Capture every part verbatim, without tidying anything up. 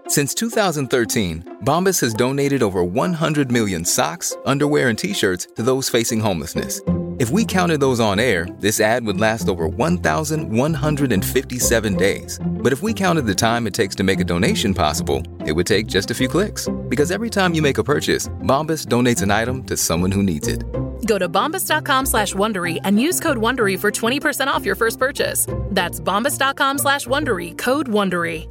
Since two thousand thirteen, Bombas has donated over one hundred million socks, underwear, and T-shirts to those facing homelessness. If we counted those on air, this ad would last over one thousand one hundred fifty-seven days. But if we counted the time it takes to make a donation possible, it would take just a few clicks. Because every time you make a purchase, Bombas donates an item to someone who needs it. Go to bombas.com slash Wondery and use code Wondery for twenty percent off your first purchase. That's bombas.com slash Wondery, code Wondery.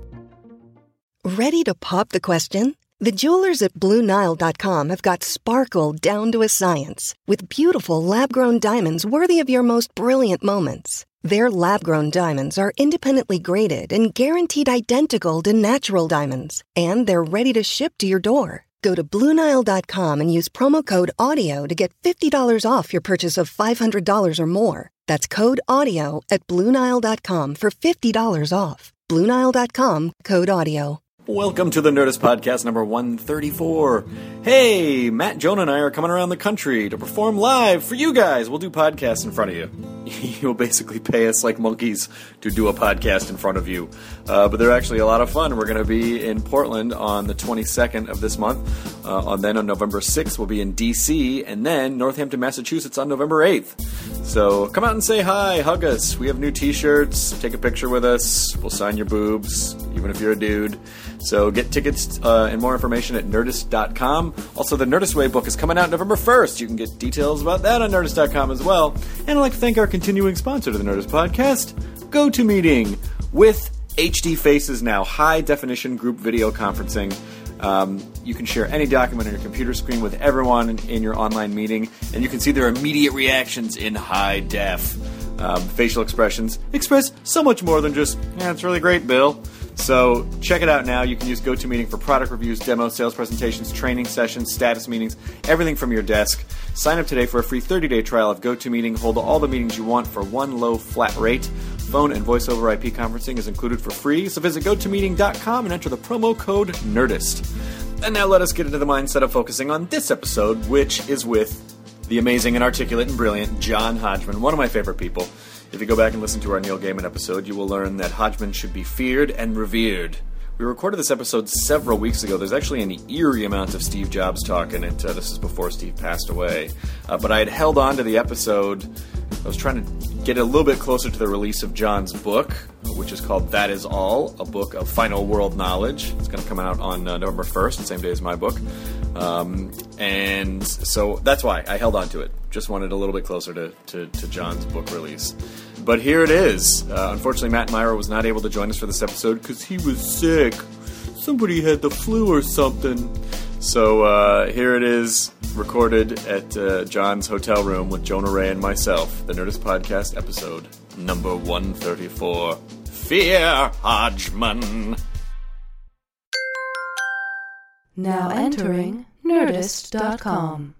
Ready to pop the question? The jewelers at Blue Nile dot com have got sparkle down to a science with beautiful lab-grown diamonds worthy of your most brilliant moments. Their lab-grown diamonds are independently graded and guaranteed identical to natural diamonds, and they're ready to ship to your door. Go to Blue Nile dot com and use promo code AUDIO to get fifty dollars off your purchase of five hundred dollars or more. That's code AUDIO at Blue Nile dot com for fifty dollars off. Blue Nile dot com, code AUDIO. Welcome to the Nerdist Podcast number one thirty-four. Hey, Matt, Jonah, and I are coming around the country to perform live for you guys. We'll do podcasts in front of you. You'll basically pay us like monkeys to do a podcast in front of you. Uh, but they're actually a lot of fun. We're going to be in Portland on the twenty-second of this month. Uh, and then on November sixth, we'll be in D C And then Northampton, Massachusetts on November eighth. So come out and say hi, hug us. We have new t-shirts. Take a picture with us. We'll sign your boobs, even if you're a dude. So get tickets uh, and more information at nerdist dot com. Also, the Nerdist Way book is coming out November first. You can get details about that on nerdist dot com as well. And I'd like to thank our continuing sponsor to the Nerdist Podcast, GoToMeeting, with H D Faces now, high-definition group video conferencing. Um, you can share any document on your computer screen with everyone in, in your online meeting, and you can see their immediate reactions in high def. Um, facial expressions express so much more than just, yeah, it's really great, Bill. So check it out now. You can use GoToMeeting for product reviews, demos, sales presentations, training sessions, status meetings, everything from your desk. Sign up today for a free thirty-day trial of GoToMeeting. Hold all the meetings you want for one low flat rate. Phone and voice over I P conferencing is included for free. So visit go to meeting dot com and enter the promo code NERDIST. And now let us get into the mindset of focusing on this episode, which is with the amazing and articulate and brilliant John Hodgman, one of my favorite people. If you go back and listen to our Neil Gaiman episode, you will learn that Hodgman should be feared and revered. We recorded this episode several weeks ago. There's actually an eerie amount of Steve Jobs talk in it. Uh, this is before Steve passed away. Uh, but I had held on to the episode. I was trying to get a little bit closer to the release of John's book, which is called That Is All, a book of final world knowledge. It's going to come out on uh, November first, the same day as my book. Um, and so that's why I held on to it. Just wanted a little bit closer to, to, to John's book release. But here it is. Uh, unfortunately, Matt Myra was not able to join us for this episode because he was sick. Somebody had the flu or something. So uh, here it is, recorded at uh, John's hotel room with Jonah Ray and myself. The Nerdist Podcast episode number one thirty-four. Fear Hodgman. Now entering nerdist dot com.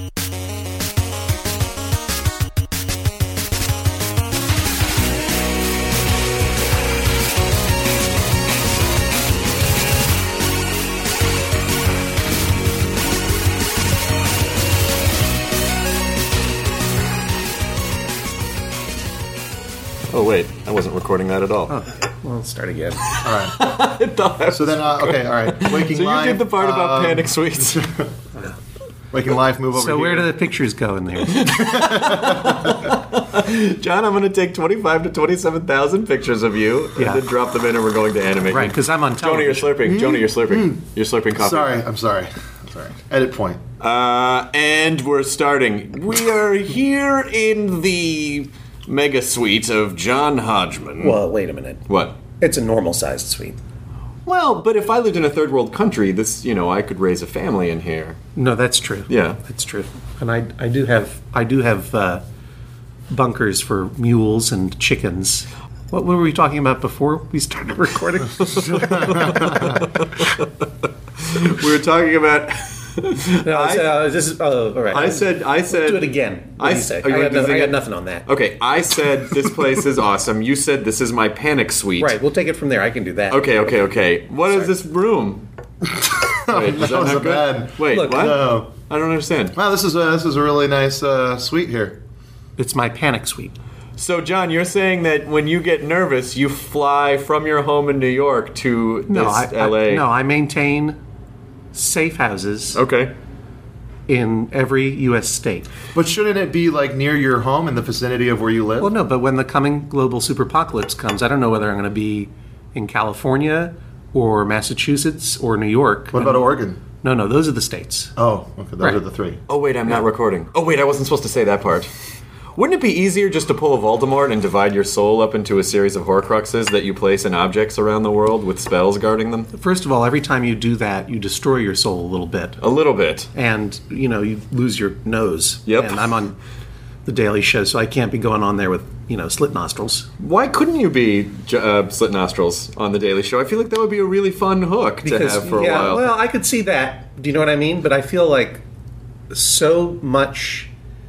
Oh, wait. I wasn't recording that at all. Oh, well, let's start again. All right. So then, uh, okay, all right. Waking so Live. So you did the part about um, Panic Suites. Waking Live, move over So here. where do the pictures go in there? John, I'm going to take twenty-five to twenty-seven thousand pictures of you Yeah. and then drop them in and we're going to animate Right, you. because I'm on Jonah, you're television. slurping. Jonah, you're slurping. You're slurping coffee. Sorry, I'm sorry. I'm sorry. Edit point. Uh, and we're starting. We are here in the mega suite of John Hodgman. Well, wait a minute. What? It's a normal-sized suite. Well, but if I lived in a third world country, this, you know, I could raise a family in here. No, that's true. Yeah. That's true. And I, I do have, I do have uh, bunkers for mules and chickens. What were we talking about before we started recording? We were talking about. No, I, uh, this is. Oh, all right. I said. I said. Do it again. What I, do you say? oh, you I, want got to do nothing, I it? got nothing on that. Okay, I said this place is awesome. You said this is my panic suite. Right. We'll take it from there. I can do that. Okay. Okay. Okay. What Sorry. is this room? Wait, is that that was not a good? bad. Wait, Look, what? No. I don't understand. Wow, this is a, this is a really nice uh, suite here. It's my panic suite. So, John, you're saying that when you get nervous, you fly from your home in New York to No, this I, L A? I, no, I maintain safe houses Okay. in every U S state. But shouldn't it be like near your home in the vicinity of where you live? Well, no, but when the coming global superpocalypse comes, I don't know whether I'm going to be in California or Massachusetts or New York. What about Oregon? No, no, those are the states. Oh, okay, those Right. are the three. Oh, wait, I'm not recording. Oh, wait, I wasn't supposed to say that part. Wouldn't it be easier just to pull a Voldemort and divide your soul up into a series of Horcruxes that you place in objects around the world with spells guarding them? First of all, every time you do that, you destroy your soul a little bit. A little bit. And, you know, you lose your nose. Yep. And I'm on The Daily Show, so I can't be going on there with, you know, slit nostrils. Why couldn't you be uh, Slit Nostrils on The Daily Show? I feel like that would be a really fun hook to have for a yeah, while. well, I could see that. Do you know what I mean? But I feel like so much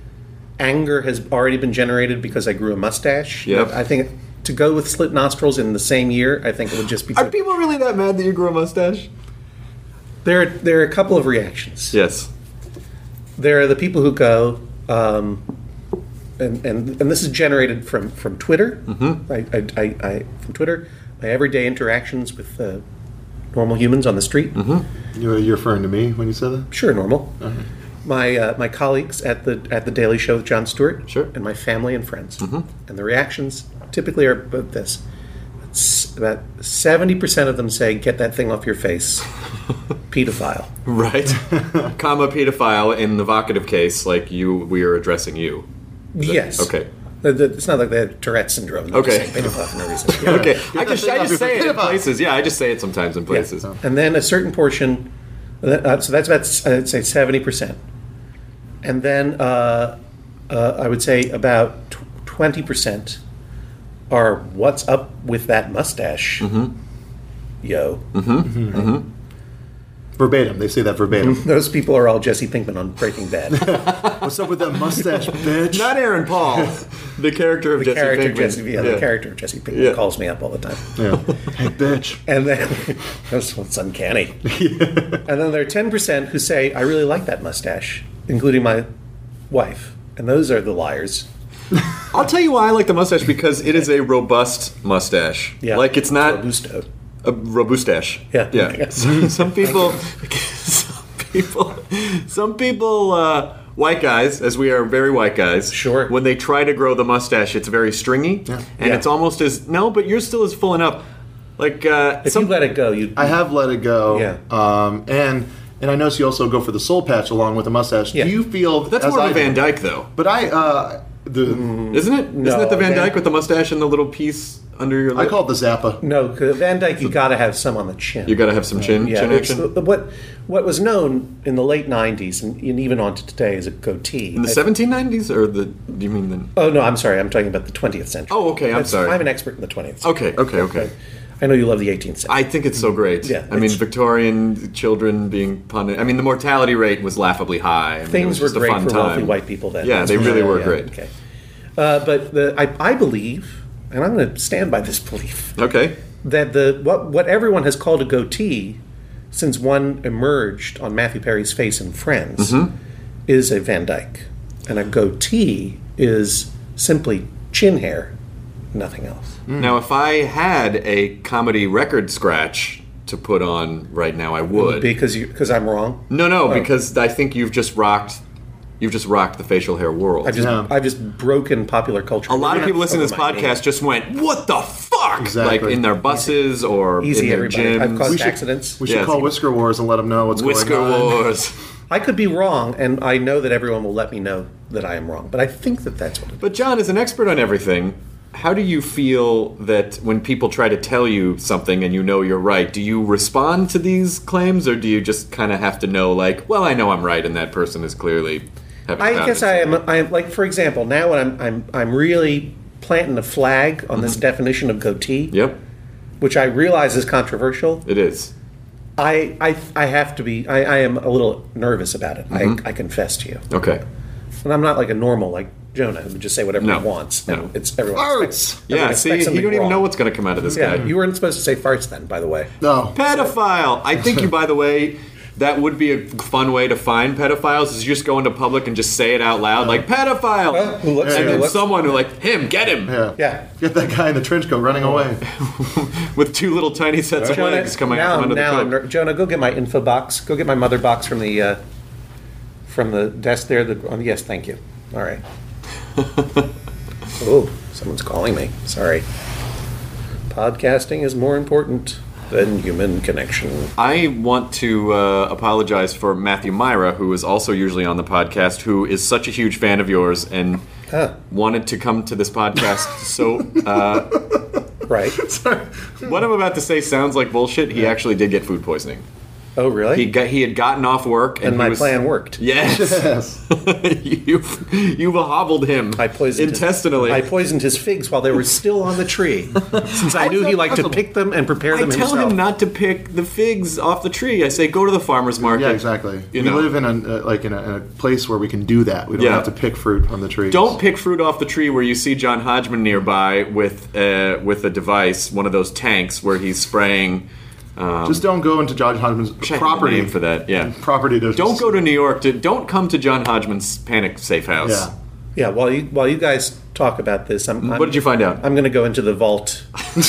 anger has already been generated because I grew a mustache. Yep. I think to go with slit nostrils in the same year, I think it would just be. Are people really that mad that you grew a mustache? There, there are a couple of reactions. Yes. There are the people who go, um, and, and and this is generated from from Twitter. Mm-hmm. I, I, I, I from Twitter, my everyday interactions with uh, normal humans on the street. Mm-hmm. You, you're referring to me when you said that? Sure, normal. Uh-huh. My uh, my colleagues at the at the Daily Show with Jon Stewart, Sure. and my family and friends, Mm-hmm. and the reactions typically are about this. It's about seventy percent of them say, "Get that thing off your face, pedophile." Right. Comma pedophile in the vocative case, like you, we are addressing you. Yes. Okay. The- the- It's not like they have Tourette's syndrome. They're Okay. just saying pedophile for no reason. Okay. I that just, thing I off just your say it in pedophile. places. Yeah, I just say it sometimes in places. Yeah. And then a certain portion, uh, so that's about, I'd say, seventy percent. And then uh, uh, I would say about twenty percent are what's up with that mustache, Mm-hmm. yo. Verbatim. They say that verbatim. Those people are all Jesse Pinkman on Breaking Bad. What's up with that mustache, bitch? Not Aaron Paul, the character of The Jesse character Pinkman. Jesse, yeah, the character of Jesse Pinkman Yeah. calls me up all the time. Yeah. Hey, bitch. And then that's what's uncanny. And then there are ten percent who say, "I really like that mustache," including my wife. And those are the liars. I'll tell you why I like the mustache, because it is a robust mustache. Yeah, Like it's not Robusto. a robustache. Yeah. Yeah. some, some people, some people, some people, uh, white guys, as we are very white guys. Sure. When they try to grow the mustache, it's very stringy, Yeah. and Yeah. it's almost as no, but yours still is full enough. Like uh, If some, you let it go, you I have let it go. Yeah. Um, and and I notice you also go for the soul patch along with the mustache. Yeah. Do you feel that's as more of I a Van do- Dyke, though, But I uh, the isn't it? Isn't No, it the Van Van- Dyke with the mustache and the little piece under your lip? I call it the Zappa. no, 'cause Van Dyke, you got to have some on the chin. You got to have some chin, yeah, chin it's- action. what what was known in the late nineties and, and even on to today as a goatee. In the I- seventeen nineties, or the? Do you mean the? Oh no, I'm sorry. I'm talking about the twentieth century. Oh, okay, I'm That's- sorry. I'm an expert in the twentieth century. Okay, okay, okay. I know you love the eighteenth century. I think it's so great. Yeah, I mean, it's- Victorian children being punished. I mean, the mortality rate was laughably high. I mean, it Things was were just a great fun for time. wealthy white people then. Yeah, That's they for really sure, were yeah, great. Okay, uh, but the, I, I believe, and I'm going to stand by this belief, Okay. that the what what everyone has called a goatee since one emerged on Matthew Perry's face in Friends Mm-hmm. is a Van Dyke, and a goatee is simply chin hair, nothing else. Now, if I had a comedy record scratch to put on right now, I would. Because you because I'm wrong. no, no, Oh. because I think you've just rocked. You've just rocked the facial hair world. I've just Yeah. I've just broken popular culture. a lot of people listening to this Over my podcast name. just went, "What the fuck?" Exactly. Like in their buses or Easy, in their everybody. gyms. I've caused We should- accidents. We should Yes. call Whisker Wars and let them know what's Whisker going on. Wars. I could be wrong, and I know that everyone will let me know that I am wrong. But I think that that's what it is. But John, as an expert on everything, how do you feel that when people try to tell you something and you know you're right, do you respond to these claims, or do you just kind of have to know, like, well, I know I'm right, and that person is clearly having I found guess it. I am. I am like, for example, now when I'm I'm I'm really planting a flag on this definition of goatee, Yep, which I realize is controversial. it is. I I, I have to be. I, I am a little nervous about it. Mm-hmm. I, I confess to you, Okay. and I'm not like a normal like Jonah who would just say whatever No. he wants. And No. it's everyone Farts! expects. Yeah, everyone see, expects you something don't even wrong. know what's going to come out of this Yeah, guy. you weren't supposed to say farts then, by the way. No. Pedophile! I think you, by the way, that would be a fun way to find pedophiles. Is you just go into public and just say it out loud, like pedophile, Well, who looks- and who then looks- someone who like him, get him, Yeah. Yeah. Get that guy in the trench coat running away. with two little tiny sets of Jonah, legs coming now, out from under now the I'm coat. ner- Jonah, go get my info box. Go get my mother box from the uh, from the desk there. The, oh, yes, thank you. All right. Oh, someone's calling me. Sorry. Podcasting is more important than human connection. I want to uh, apologize for Matthew Myra, who is also usually on the podcast, who is such a huge fan of yours and Huh. wanted to come to this podcast. So, uh, Right. what I'm about to say sounds like bullshit. He actually did get food poisoning. Oh, really? He got, he had gotten off work, and, and he my was, plan worked. Yes, Yes. you've you've hobbled him. I poisoned intestinally. His, I poisoned his figs while they were still on the tree, since I knew he liked to pick them and prepare I them tell himself. him not to pick the figs off the tree. I say go to the farmer's market. Yeah, exactly. You we know. live in a uh, like in a, in a place where we can do that. We don't Yeah. have to pick fruit from the trees. Don't pick fruit off the tree where you see John Hodgman nearby with uh, with a device, one of those tanks where he's spraying. Um, Just don't go into John Hodgman's check property the name for that. Yeah. Property. To Don't go to New York. To, don't come to John Hodgman's Panic Safe House. Yeah. Yeah, while you while you guys talk about this, I'm, I'm What did you find out? I'm going to go into the vault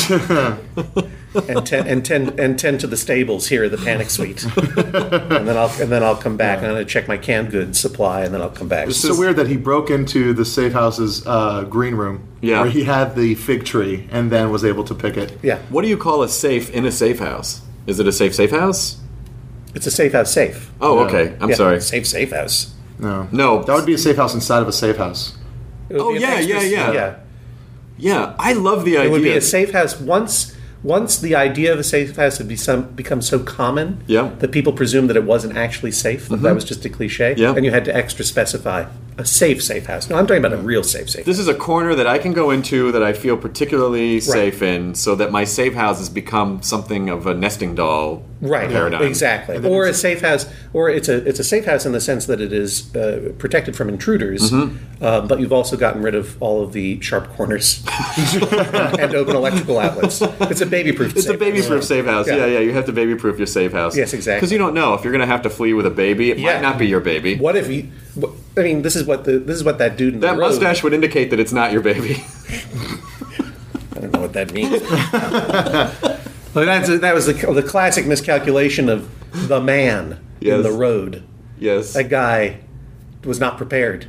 and tend and tend and tend to the stables here at the Panic Suite, and then I'll and then I'll come back. I'm going to check my canned goods supply, and then I'll come back. It's so weird that he broke into the safe house's uh, green room, Yeah. where he had the fig tree, and then was able to pick it. Yeah, What do you call a safe in a safe house? Is it a safe safe house? it's a safe house safe. Oh, Yeah. okay. I'm Yeah, sorry. safe safe house. No, No. that would be a safe house inside of a safe house. It would Oh, be a yeah, extra- yeah, yeah. yeah. Yeah, I love the idea. It would be a safe house once. Once the idea of a safe house had become, become so common Yeah. that people presumed that it wasn't actually safe, that that was just a cliche, Yeah. and you had to extra specify a safe safe house. No, I'm talking about a real safe safe This is a corner that I can go into that I feel particularly Right. safe in, so that my safe house has become something of a nesting doll Right, paradigm. exactly. Or a safe house, or it's a it's a safe house in the sense that it is uh, protected from intruders, Mm-hmm. uh, but you've also gotten rid of all of the sharp corners and, and open electrical outlets. It's a baby-proof. It's a baby-proof safe house. Yeah. Yeah. yeah, You have to baby-proof your safe house. Yes, exactly. Because you don't know if you're going to have to flee with a baby. It Yeah. might not be your baby. What if you? What, I mean, this is what the this is what that dude in That the road, mustache would indicate that it's not your baby. I don't know what that means. Well, that's that was the, the classic miscalculation of the man in Yes. the road. Yes. That guy was not prepared.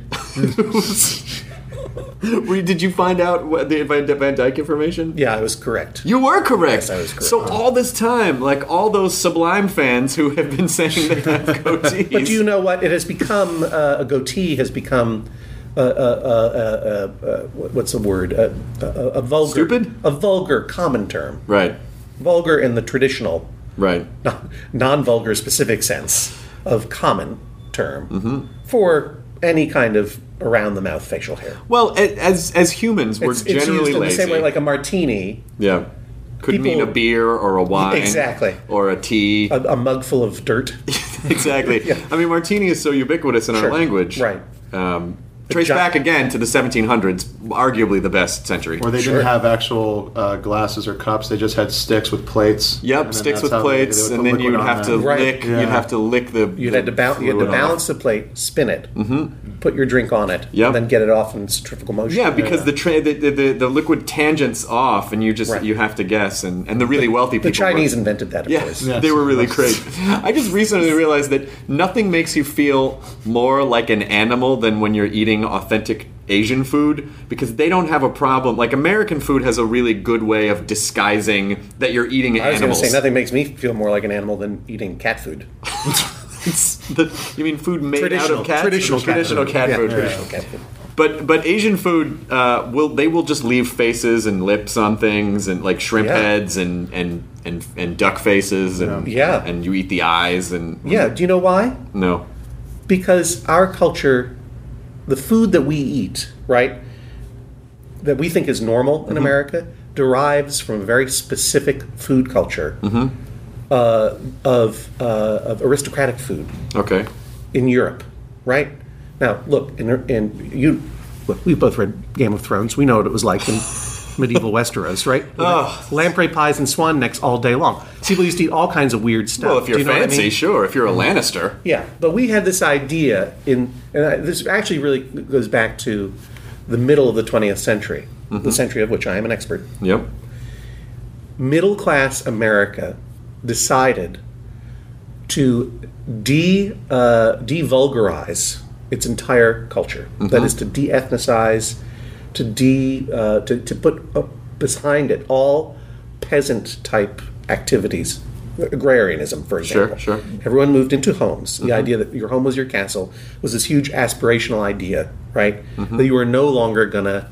Were- Did you find out what the Van Van Dyke information? Yeah, I was correct. You were correct. Yes, I was correct. So all this time, like all those Sublime fans who have been saying they have goatees. But do you know what? It has become uh, a goatee has become uh, uh, uh, uh, uh, what's the word? Uh, a, a vulgar, Stupid? a vulgar common term. Right. Vulgar in the traditional, Right. non-vulgar specific sense of common term Mm-hmm. for any kind of around the mouth facial hair. Well, a- as as humans, we're It's, it's generally used in lazy. the same way, like a martini, yeah. Could people- mean a beer or a wine. Exactly. Or a tea. a, a mug full of dirt. Exactly. I mean, martini is so ubiquitous in Sure. our language. Right. Um, trace gi- back again to the seventeen hundreds, arguably the best century. Or they Sure. didn't have actual uh, glasses or cups; they just had sticks with plates. Yep, And then sticks that's with how they- plates, they would and put then liquid you'd on have to that. Right. lick. Yeah. You'd have to lick the. You had to balance. You had to fluid off. balance the plate, spin it, mm-hmm. put your drink on it, Yep. and then get it off in centrifugal motion. Yeah, because the, tra- the, the the the liquid tangent's off, and you just Right. you have to guess, and, and the really wealthy people. the Chinese were- invented that, of Yeah, course. Yes. they were really great. I just recently realized that nothing makes you feel more like an animal than when you're eating authentic Asian food, because they don't have a problem. Like American food has a really good way of disguising that you're eating I was going to animals. say nothing makes me feel more like an animal than eating cat food. It's the, you mean food made out Traditional, of cats? traditional cat traditional food. cat Yeah, food. traditional cat food. But but Asian food uh, will they will just leave faces and lips on things, and like shrimp Yeah. heads and, and, and, and duck faces, and Yeah. and you eat the eyes, and Yeah, do you know why? no Because our culture, the food that we eat, right, that we think is normal in America, derives from a very specific food culture uh, of, uh, of aristocratic food okay in Europe, right? Now, look, in, in you, look, we both read Game of Thrones. We know what it was like in, medieval Westeros, right? Oh. Lamprey pies and swan necks all day long. People used to eat all kinds of weird stuff. Well, if you're Do you know fancy, what I mean? sure. If you're a Lannister. Yeah, but we had this idea in, and I, this actually really goes back to the middle of the twentieth century, Mm-hmm. the century of which I am an expert. Yep. Middle class America decided to de uh, devulgarize its entire culture. Mm-hmm. That is to de-ethnicize, to de uh, to to put uh, behind it all peasant type activities, agrarianism, for example. Sure, sure. Everyone moved into homes. The idea that your home was your castle was this huge aspirational idea, right? That you were no longer gonna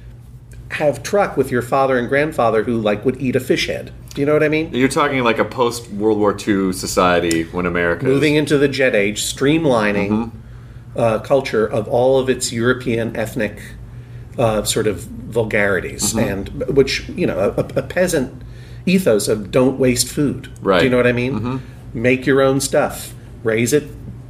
have truck with your father and grandfather who like would eat a fish head. Do you know what I mean? You're talking like a post World War Two society when America Moving into the Jet Age, streamlining uh, culture of all of its European ethnic uh, sort of vulgarities, and which, you know, a, a peasant ethos of don't waste food. Right. Do you know what I mean? Make your own stuff, raise it,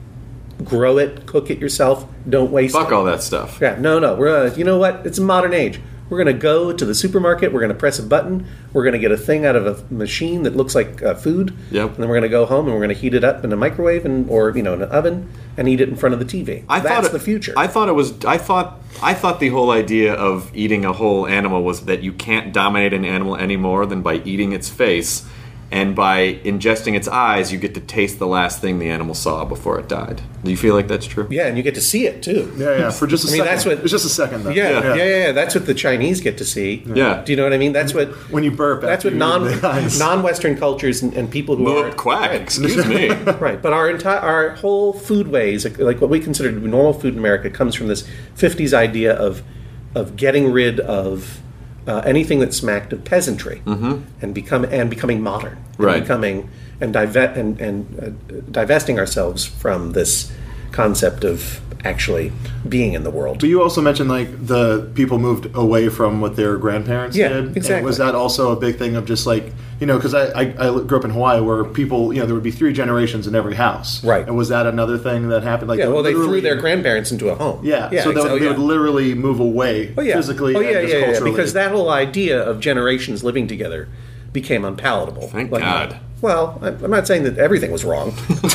grow it, cook it yourself. Don't waste Fuck it. all that stuff. Yeah, no, no. We're uh, you know what? It's a modern age. We're going to go to the supermarket. We're going to press a button. We're going to get a thing out of a machine that looks like uh, food. Yep. And then we're going to go home and we're going to heat it up in a microwave and or you know in an oven and eat it in front of the T V. I That's thought it, the future. I thought it was. I thought. I thought the whole idea of eating a whole animal was that you can't dominate an animal any more than by eating its face, and by ingesting its eyes, you get to taste the last thing the animal saw before it died. Do you feel like that's true? yeah, and you get to see it too. Yeah, yeah. For just a I mean, second. that's what- It's just a second, though. Yeah, yeah, Yeah. yeah, yeah. That's what the Chinese get to see. Yeah. Do you know what I mean? That's what. When you burp. That's after what you non eat the eyes. non-Western cultures and, and people who are Well, quack. Excuse me. right. But our entire our whole food ways, like, like what we consider to be normal food in America, comes from this fifties idea of of getting rid of uh, anything that smacked of peasantry and become and becoming modern, and Right. becoming and dive- and, and uh, divesting ourselves from this concept of actually being in the world. But you also mentioned like the people moved away from what their grandparents Yeah, did. exactly. And was that also a big thing of just like, you know, because I, I, I grew up in Hawaii where people, you know, there would be three generations in every house. Right. And was that another thing that happened? Like Yeah, well, they threw literally- their grandparents into a home. Yeah, yeah so they, exa- would, they yeah. would literally move away Oh, yeah. physically oh, yeah, and yeah, just yeah, yeah, culturally. because that whole idea of generations living together became unpalatable. Thank Like, God. Well, I- I'm not saying that everything was wrong.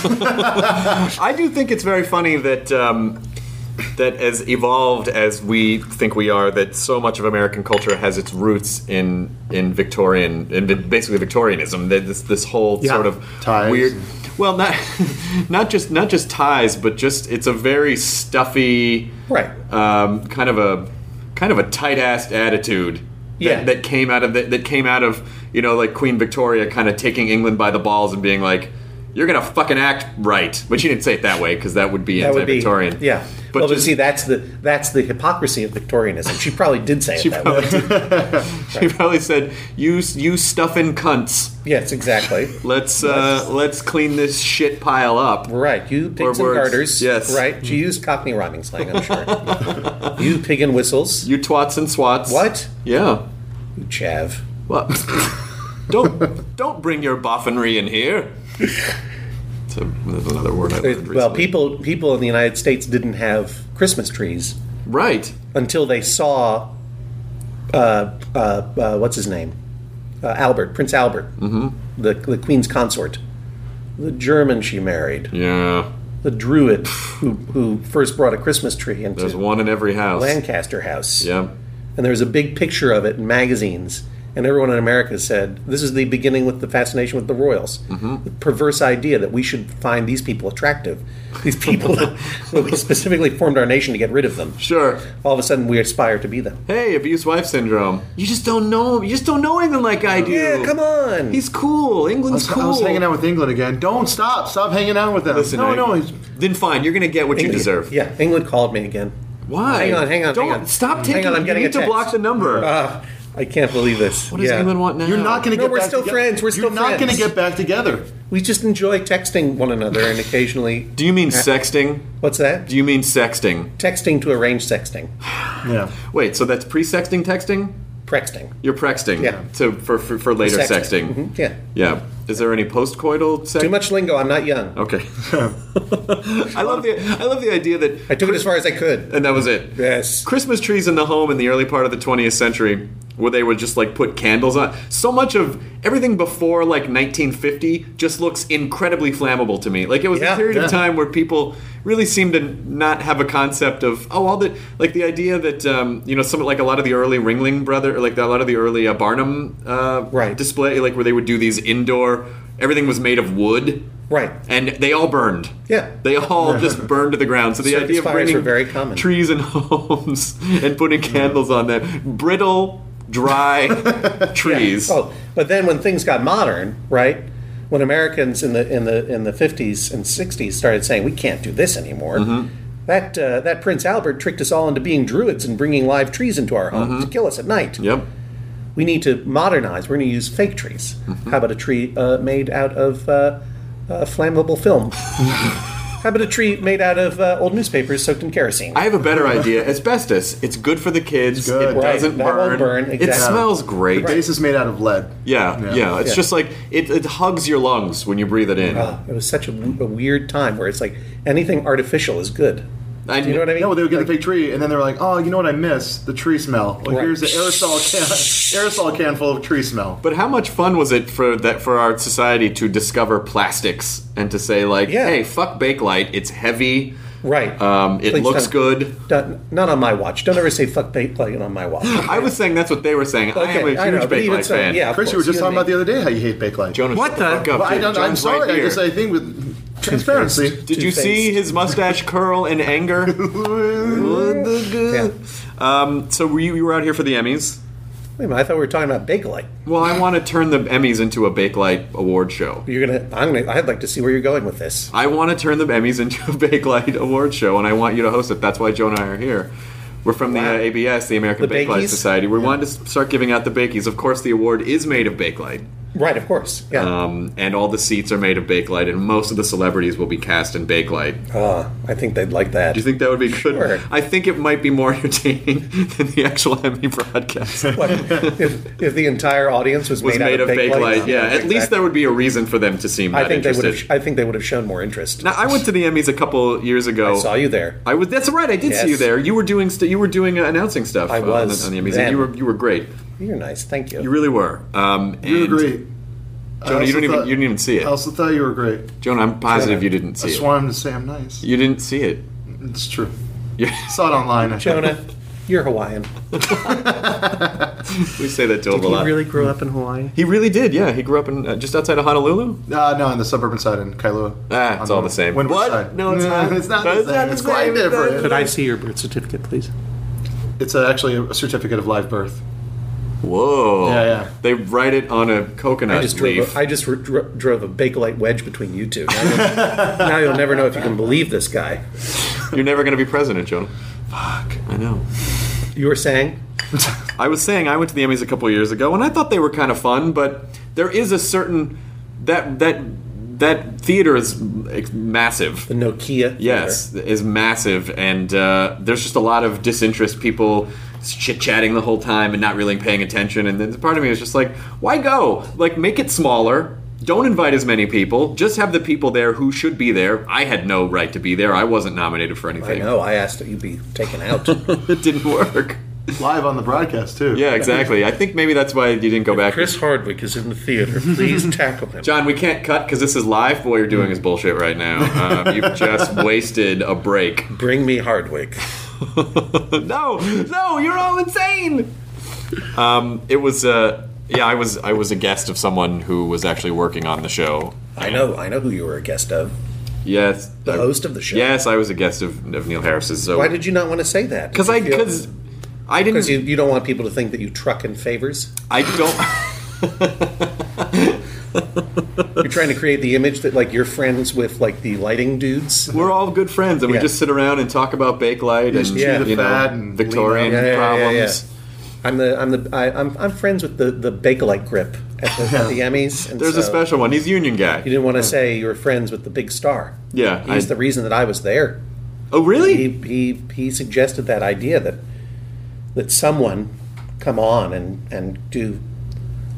I do think it's very funny that um, that as evolved as we think we are, that so much of American culture has its roots in in Victorian, in basically Victorianism. That This this whole Yeah. sort of Ties. weird. Well, not not just not just ties, but just it's a very stuffy, Right. Um, kind of a kind of a tight-assed attitude. That, Yeah. that came out of the, that came out of you know like Queen Victoria kind of taking England by the balls and being like, you're gonna fucking act right, but she didn't say it that way because that would be That would be anti-Victorian. Yeah. but well, but just, see, that's the that's the hypocrisy of Victorianism. She probably did say it she that probably way. she probably said, "You you stuffing cunts, Yes, exactly. let's uh, let's clean this shit pile up." Right. You pigs Or and words. garters. Yes. Right. She used Cockney rhyming slang, I'm sure. You pig and whistles. You twats and swats. What? Yeah. You chav. What? don't don't bring your boffinry in here. So there's another word I learned recently. Well, people people in the United States didn't have Christmas trees right. until they saw uh, uh, uh, what's his name, uh, Albert, Prince Albert, mm-hmm. the the Queen's consort, the German she married, Yeah. the Druid who who first brought a Christmas tree into There's one in every house. Lancaster House. Yeah. And there was a big picture of it in magazines. And everyone in America said, this is the beginning with the fascination with the royals. Mm-hmm. The perverse idea that we should find these people attractive. These people that we specifically formed our nation to get rid of them. Sure. All of a sudden we aspire to be them. Hey, abuse wife syndrome. You just don't know. You just don't know England like I do. Yeah, come on. He's cool. I England's was, cool. I was hanging out with England again. Don't stop. Stop hanging out with them. Listen, no, I- no. He's, Then fine. You're gonna get what you England- deserve. Yeah, England called me again. Why? Hang on, hang on, Don't hang on. stop Hang taking. on, I'm you getting need a to text. block the number. Uh, I can't believe this. what does Yeah. England want now? you're not going to No, get we're back still together. friends. We're still You're not going to friends. get back together. We just enjoy texting one another and occasionally... Do you mean sexting? What's that? Do you mean sexting? Texting to arrange sexting. Yeah. Wait, so that's pre-sexting texting? Prexting. You're prexting. Yeah. So for for, for later Sexting. sexting. Mhm, yeah. Yeah. Is there any post-coital sex? Too much lingo. I'm not young. Okay. I love the I love the idea that I took it as far as I could. and that was it. Yes. Christmas trees in the home in the early part of the twentieth century where they would just like put candles on. So much of everything before like nineteen fifty just looks incredibly flammable to me. Like it was Yeah, a period yeah. of time where people really seemed to not have a concept of oh all the like the idea that um, you know some like a lot of the early Ringling Brother or like a lot of the early uh, Barnum uh, Right. display like where they would do these indoor everything was made of wood. Right. And they all burned. Yeah. They all just burned to the ground. So the Circus idea of fires bringing were very common. trees in homes and putting candles on them, brittle, dry trees. Oh, but then when things got modern, right? When Americans in the in the in the fifties and sixties started saying we can't do this anymore, Mm-hmm. that uh, that Prince Albert tricked us all into being druids and bringing live trees into our homes to kill us at night. Yep. We need to modernize. We're going to use fake trees. Mm-hmm. How about a tree uh, made out of uh, uh, flammable film? How about a tree made out of uh, old newspapers soaked in kerosene? I have a better idea. Asbestos. It's good for the kids. Good. It Right, doesn't that burn. won't burn, It exactly. smells great. The base is made out of lead. Yeah, yeah, Yeah. It's Yeah. just like it, it hugs your lungs when you breathe it in. Ah, it was such a, w- a weird time where it's like anything artificial is good. I, Do you know what I mean? Yeah, well, they would get Like, the fake tree, and then they were like, "Oh, you know what I miss? The tree smell. Well, Right. here's an aerosol can, aerosol can full of tree smell." But how much fun was it for that for our society to discover plastics and to say like, Yeah. hey, fuck Bakelite. It's heavy. Right. Um, it Please looks don't- good. don't- not on my watch. Don't ever say fuck Bakelite on my watch. I was saying that's what they were saying. I am a Okay, I huge know, but even Bakelite so, fan. yeah, of Chris, you course, were just you talking and about the other day how you hate Bakelite. Jonas, What shut the- fuck up. Well, I don't, I'm John's sorry. right I here. just I think with transparency. Did you see his mustache curl in anger? Yeah. um, so were you, you were out here for the Emmys? Wait a minute, I thought we were talking about Bakelite. Well, I want to turn the Emmys into a Bakelite award show. You're gonna. I'm gonna. I'd like to see where you're going with this. I want to turn the Emmys into a Bakelite award show, and I want you to host it. That's why Joe and I are here. We're from Wow. the uh, A B S, the American The Bakelite Bakies? Society. We wanted to start giving out the Bakies. Of course, the award is made of Bakelite. Right, of course. Yeah. Um, and all the seats are made of Bakelite, and most of the celebrities will be cast in Bakelite. Uh, I think they'd like that. Do you think that would be good? Sure. I think it might be more entertaining than the actual Emmy broadcast. What, if, if the entire audience was, was made, made out of Bakelite, Bakelite? yeah. At least there would be a reason for them to seem I not think they would interested. have. I think they would have shown more interest. Now, I went to the Emmys a couple years ago. I saw you there. I was. That's right. I did Yes. see you there. You were doing. St- you were doing uh, announcing stuff. I uh, was on the, on the Emmys. then. And you were. You were great. You're nice. Thank you. You really were. Um, You and were great. I Jonah, you also don't even. thought- You didn't even see I it. also thought you were great. Jonah, I'm positive Jonah, you didn't I see just it. wanted to say I'm nice. You didn't see it. It's true. You- Saw it online. I think. Jonah, you're Hawaiian. we say that to him Did a you lot. really grow up in Hawaii? He really did. Yeah, he grew up in uh, just outside of Honolulu. Uh, no, on the suburban side in Kailua. Ah, On it's all the same. Windward What? side. No, it's not. It's not No, the it's not same. the It's quite same. different. Could I see your birth certificate, please? It's uh, actually a certificate of live birth. Whoa. Yeah, yeah. They write it on a coconut I just leaf. drove. A, I just r- dro- drove a Bakelite wedge between you two. Now you'll, now you'll never know if you can believe this guy. You're never going to be president, Jonah. Fuck. I know. You were saying? I was saying I went to the Emmys a couple of years ago, and I thought they were kind of fun, but there is a certain that that that theater is massive. The Nokia. Yes, is massive, and uh, there's just a lot of disinterest. People chit chatting the whole time and not really paying attention. And then part of me is just like, why go? Like, make it smaller. Don't invite as many people. Just have the people there who should be there. I had no right to be there. I wasn't nominated for I anything. know. I asked that you be taken out. It didn't work. Live on the broadcast, too. Yeah, exactly. I think maybe that's why you didn't go back. Chris Hardwick is in the theater. Please tackle him. John, we can't cut because this is live. But what you're doing is bullshit right now. Uh, you've just wasted a break. Bring me Hardwick. no, no, you're all insane. Um, it was, uh, yeah, I was, I was a guest of someone who was actually working on the show. I know. I know who you were a guest of. Yes, The I- host of the show. Yes, I was a guest of, of Neil Harris's. So Why did you not want to say that? Because I, because I didn't. Because you, you don't want people to think that you truck in favors. I don't. You're trying to create the image that like you're friends with like the lighting dudes. We're all good friends, and Yeah. we just sit around and talk about Bakelite and Yeah. chew the you know, fat and Victorian Yeah, yeah, yeah, problems. yeah, yeah. I'm the I'm the I, I'm I'm friends with the the Bakelite grip at the, at the Emmys. And There's a so special one. He's union guy. You didn't want to say you were friends with the big star. Yeah, he's I- the reason that I was there. Oh, really? He he he suggested that idea that that someone come on and and do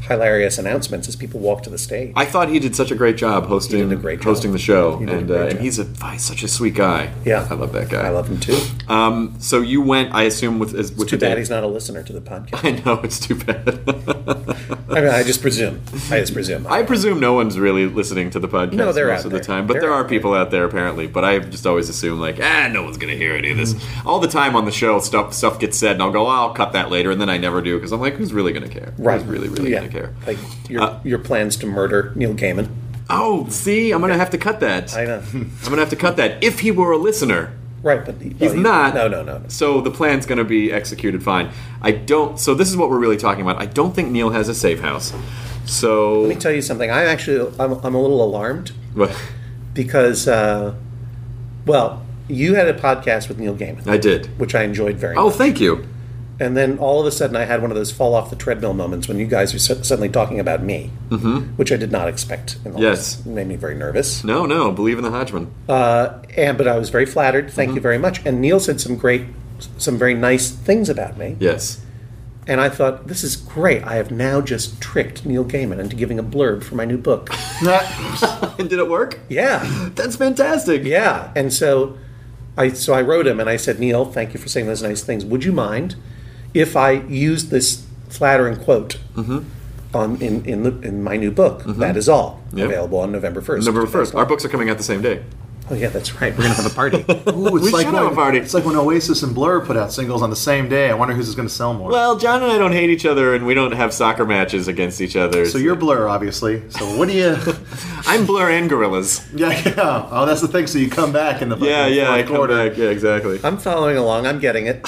hilarious announcements as people walk to the stage. I thought he did such a great job hosting He did a great job. hosting the show, He did a and great uh, and job. he's a he's such a sweet guy. Yeah. I love that guy. I love him too. Um, so you went, I assume, with with It's too bad he's not a listener to the podcast. I know, it's too bad. I mean, I just presume. I just presume. I presume no one's really listening to the podcast No, they're most out of the there. time, but They're there are out there. people out there apparently. But I just always assume like, ah, no one's going to hear any of this. All the time on the show, stuff stuff gets said, and I'll go, oh, I'll cut that later, and then I never do because I'm like, who's really going to care? Right. Who's really, really yeah. going to care? Like your Uh, your plans to murder Neil Gaiman. Oh, see, I'm going to have to cut that. I know. I'm going to have to cut that. If he were a listener. Right, but He's well, not. No, no, no, no. So the plan's going to be executed fine. I don't. So this is what we're really talking about. I don't think Neil has a safe house. So Let me tell you something. I actually, I'm, I'm a little alarmed What? because, uh, well, you had a podcast with Neil Gaiman, I did. which I enjoyed very Oh, much. thank you. And then all of a sudden, I had one of those fall off the treadmill moments when you guys were su- suddenly talking about me, mm-hmm. which I did not expect. In the Yes. last- it made me very nervous. No, no. Believe in the Hodgman. Uh, and but I was very flattered. Thank Mm-hmm. you very much. And Neil said some great, some very nice things about me. Yes. And I thought, this is great. I have now just tricked Neil Gaiman into giving a blurb for my new book. And did it work? Yeah. That's fantastic. Yeah, and so I so I wrote him and I said, Neil, thank you for saying those nice things. Would you mind if I used this flattering quote on in in, the, in my new book? That is all. Yep. Available on November first. November first. Our books are coming out the same day. Oh yeah, that's right. We're gonna have a party. Ooh, it's We like should when, have a party. It's like when Oasis and Blur put out singles on the same day. I wonder who's going to sell more. Well, John and I don't hate each other, and we don't have soccer matches against each other. so you're Blur, obviously. So what do you? I'm Blur and Gorillas. yeah, yeah. Oh, that's the thing. So you come back in the fucking Yeah, yeah. I fourth come quarter. back. Yeah, exactly. I'm following along. I'm getting it.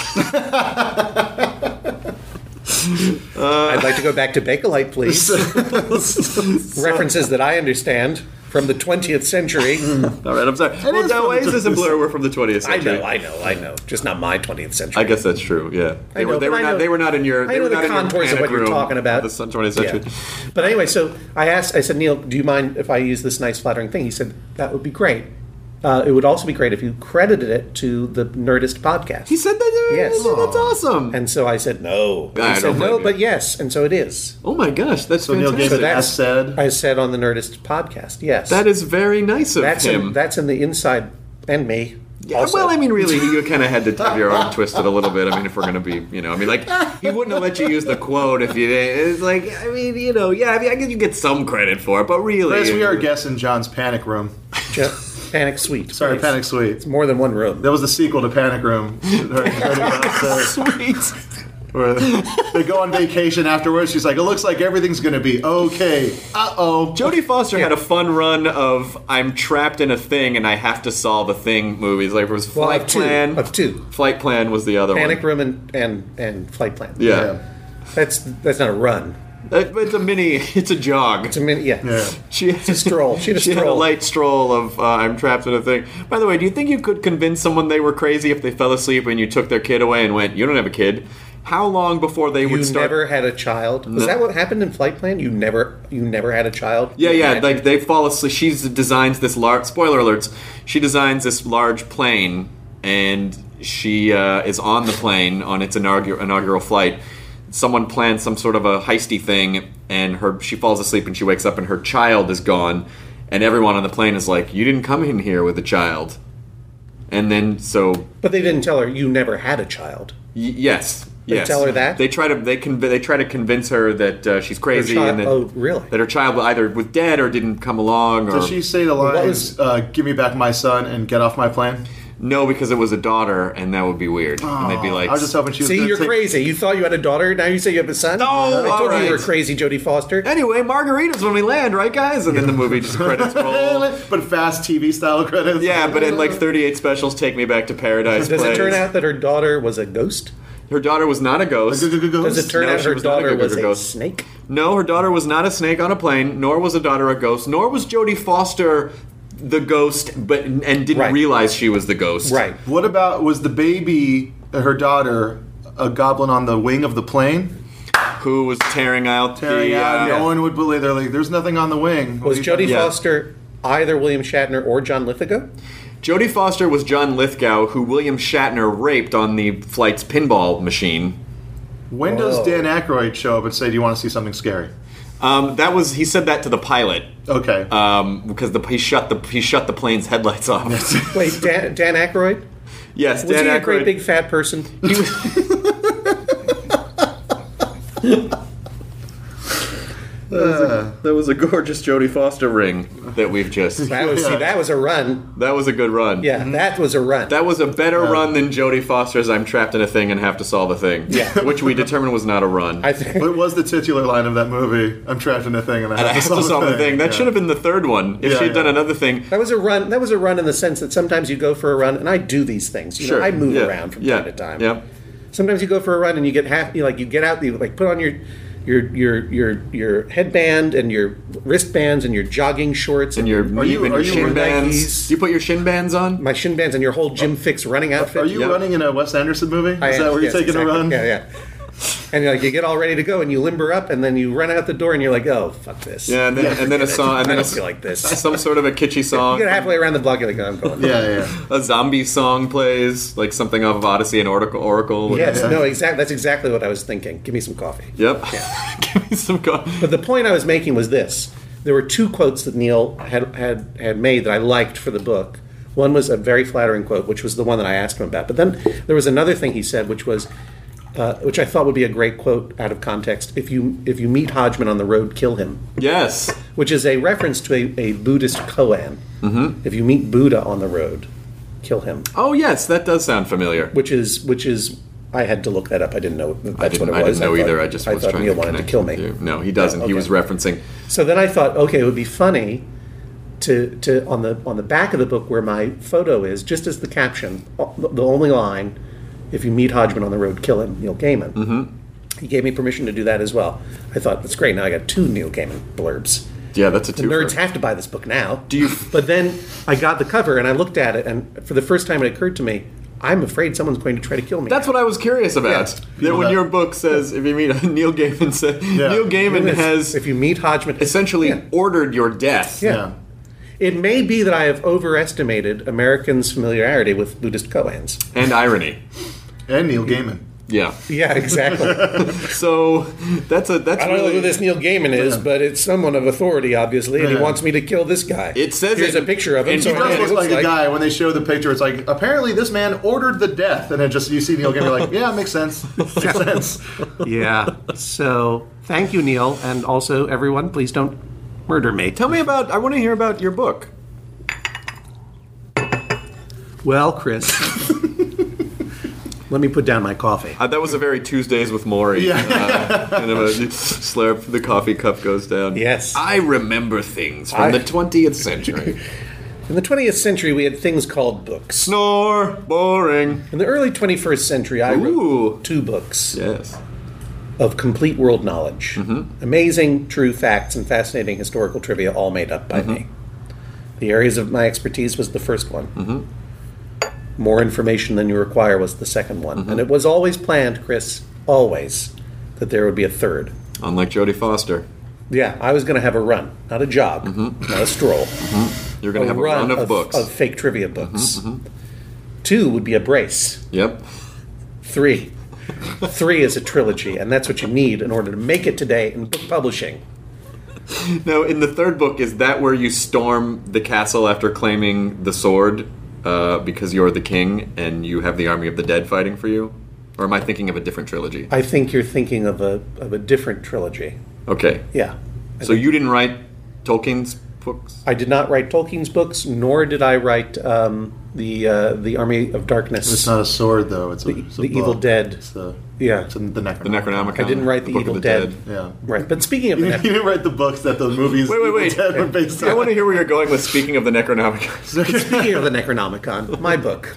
I'd like to go back to Bakelite, please. References that I understand from the twentieth century. All right, I'm sorry. Well, is no, from the Oasis and Blur were from the twentieth I century. know, I know, I know. Just not my twentieth century. I guess that's true. Yeah, they I know, were. They but were I not. know- They were not in your. I They know were the not in your contours of panic what you're room talking about. of the twentieth century. Yeah. But anyway, so I asked, I said, Neil, do you mind if I use this nice flattering thing? He said, that would be great. Uh, it would also be great if you credited it to the Nerdist podcast. He said that. Yes. That's awesome. And so I said, no. He I said, don't no, blame you. but yes. And so it is. Oh my gosh, that's So Neil fantastic. Gaiman that's- has said. I said on the Nerdist podcast, yes. That is very nice of that's him. in, that's in the inside, and me. Yeah, also. well, I mean, really, you kind of had to have your arm twisted a little bit. I mean, if we're going to be, you know, I mean, like, he wouldn't have let you use the quote if you didn't. It's like, I mean, you know, yeah, I mean, I guess you get some credit for it, but really. Chris, we are guessing John's Panic Room. Ja- Panic Suite. Sorry, please. Panic Suite. It's more than one room. That was the sequel to Panic Room. Sweet. Where they go on vacation afterwards. She's like, it looks like everything's going to be okay. Uh-oh. Jodie Foster had a fun run of I'm trapped in a thing and I have to solve a thing movies. Like, it was Well, Flight of two. Plan. Of two. Flight Plan was the other Panic one. Room and, and, and Flight Plan. Yeah. That's that's not a run. It- It's a mini, it's a jog. It's a minute. Yeah. Yeah. She It's a stroll. She had a She had a stroll. light stroll of uh, I'm trapped in a thing. By the way, do you think you could convince someone they were crazy if they fell asleep and you took their kid away and went, you don't have a kid? How long before they You would start? never had a child. Was No. that what happened in Flight Plan? You never, you never had a child. Yeah, You yeah. imagine? Like they fall asleep. She designs this large. Spoiler alerts. She designs this large plane, and she uh, is on the plane on its inaugural inaugural flight. Someone plans some sort of a heisty thing, and her she falls asleep, and she wakes up, and her child is gone, and everyone on the plane is like, "You didn't come in here with a child." And then so But they didn't tell her you never had a child. y- yes. They Yes. tell her that? They try to they conv- they try to convince her that uh, she's crazy child- and that, oh, really? that her child either was dead or didn't come along. Or Did she say the What lines, was- uh, give me back my son and get off my plane? no, because it was a daughter, and that would be weird. and they'd be like, I was just hoping she was See, gonna you're take- crazy. You thought you had a daughter. Now you say you have a son. No, I told all you you were right. crazy, Jodie Foster. anyway, margaritas when we land, right, guys? And then the movie just credits roll. But fast T V style credits. Yeah, but in like thirty-eight specials, Take Me Back to Paradise. Does it plays. turn out that her daughter was a ghost? her daughter was not a ghost? Does it turn No, out she her was not a daughter good was a ghost. snake? No, her daughter was not a snake on a plane, nor was a daughter a ghost, nor was Jodie Foster the ghost, but and didn't Right. realize she was the ghost. Right. What about, was the baby, uh, her daughter, a goblin on the wing of the plane? Who was tearing out Tearing the? out, uh, no one would believe. They're like, there's nothing on the wing. What Was are you talking Jodie Yeah. Foster either William Shatner or John Lithgow? Jodie Foster was John Lithgow, who William Shatner raped on the flight's pinball machine. When does Whoa. Dan Aykroyd show up and say, do you want to see something scary? Um, that was he said that to the pilot. Okay. Um, because the he shut the he shut the plane's headlights off. Wait, Dan, Dan Aykroyd? Yes, Was Dan he a Aykroyd. great big fat person? He was. That was, a, that was a gorgeous Jodie Foster ring that we've just. That was, see, that was a run. That was a good run. Yeah, that was a run. That was a better run than Jodie Foster's "I'm trapped in a thing and have to solve a thing." Yeah. Which we determined was not a run. I think. What was the titular line of that movie? I'm trapped in a thing and I have, And I to, have solve to solve a a thing. That Yeah. should have been the third one. If Yeah, she had done yeah. another thing. That was a run. That was a run in the sense that sometimes you go for a run, and I do these things. You Sure. know, I move Yeah. around from Yeah. time to time. Yeah. Sometimes you go for a run and you get half. You like you get out. You like put on your your your your your headband and your wristbands and your jogging shorts And your, Are you- and are your you shin wearing bands. Nikes? Do you put your shin bands on? my shin bands and your whole Jim Fix running outfit. Are you Yep. running in a Wes Anderson movie? I Is am, that where you're yes, taking exactly. a run? Yeah, yeah. And like you get all ready to go, and you limber up, and then you run out the door, and you're like, "Oh, fuck this!" Yeah, and then, and then a song, and I then don't a, feel like this. some sort of a kitschy You song. get halfway around the block, you're like, oh, "I'm going." Yeah, yeah. A zombie song plays, like something off of Odyssey and Oracle. Oracle. Yes, Yeah. no, exactly. That's exactly what I was thinking. Give me some coffee. Yep. Give me some coffee. But the point I was making was this: there were two quotes that Neil had had had made that I liked for the book. One was a very flattering quote, which was the one that I asked him about. But then there was another thing he said, which was, uh, which I thought would be a great quote out of context. If you if you meet Hodgman on the road, kill him. Yes. Which is a reference to a, a Buddhist koan. Mm-hmm. If you meet Buddha on the road, kill him. Oh, yes, that does sound familiar. Which is which is I had to look that up. I didn't know that I that's didn't, what it I was. didn't know thought, either. I just I was thought trying Neil to wanted to connect kill the me. two. No, he doesn't. Yeah, He okay. was referencing. So then I thought, okay, it would be funny to to on the on the back of the book where my photo is, just as the caption, the only line, if you meet Hodgman on the road, kill him, Neil Gaiman. Mm-hmm. He gave me permission to do that as well. I thought, that's great. Now I got two Neil Gaiman blurbs. Yeah, that's a The two. nerds have to buy this book now. Do you- But then I got the cover and I looked at it, and for the first time it occurred to me, I'm afraid someone's going to try to kill me. That's what I was curious about. Yeah. That People when that- your book says, if you meet Neil Gaiman, said Neil Gaiman has If you meet Hodgman, essentially Yeah. ordered your death. Yeah. Yeah. It may be that I have overestimated Americans' familiarity with Buddhist koans. And irony. And Neil Gaiman. Yeah. Yeah, exactly. So that's a that's I don't know really, who this Neil Gaiman is, but it's someone of authority, obviously, and he Yeah. wants me to kill this guy. It says Here's it- a picture of him. and So he I He know does what look he like looks a guy when they show the picture. It's like apparently this man ordered the death, and then just you see Neil Gaiman, you're like, yeah, it makes sense. Makes sense. Yeah. So thank you, Neil, and also everyone, please don't murder me. Tell me about. I want to hear about your book. Well, Chris, let me put down my coffee. Uh, that was a very Tuesdays with Maury. Yeah. Uh, kind of a slurp. The coffee cup goes down. Yes. I remember things from I- the twentieth century. In the twentieth century, we had things called books. Snore. Boring. In the early twenty-first century, I Ooh. wrote two books Yes. of complete world knowledge. Amazing, true facts and fascinating historical trivia, all made up by me. The areas of my expertise was the first one. More information than you require was the second one. And it was always planned, Chris, always, that there would be a third. Unlike Jodie Foster, Yeah, I was going to have a run, not a jog, not a stroll. you're going to have a run of, books. of fake trivia books. Two would be a brace. Yep. Three. Three is a trilogy, and that's what you need in order to make it today in book publishing. Now, in the third book, is that where you storm the castle after claiming the sword uh, because you're the king and you have the army of the dead fighting for you? Or am I thinking of a different trilogy? I think you're thinking of a of a different trilogy. Okay. Yeah. So you didn't write Tolkien's books? I did not write Tolkien's books, nor did I write um, the uh, the Army of Darkness. It's not a sword though. It's a, The- it's a the book. Evil Dead. It's the Yeah. It's in the Necronomicon. The Necronomicon? I didn't write the Book Evil of the Dead. Yeah. Right, but speaking of You, the you didn't write the books that the movies Wait, wait, Evil wait. Dead were based on. I want to hear where you're going with speaking of the Necronomicon. speaking of the Necronomicon, my book.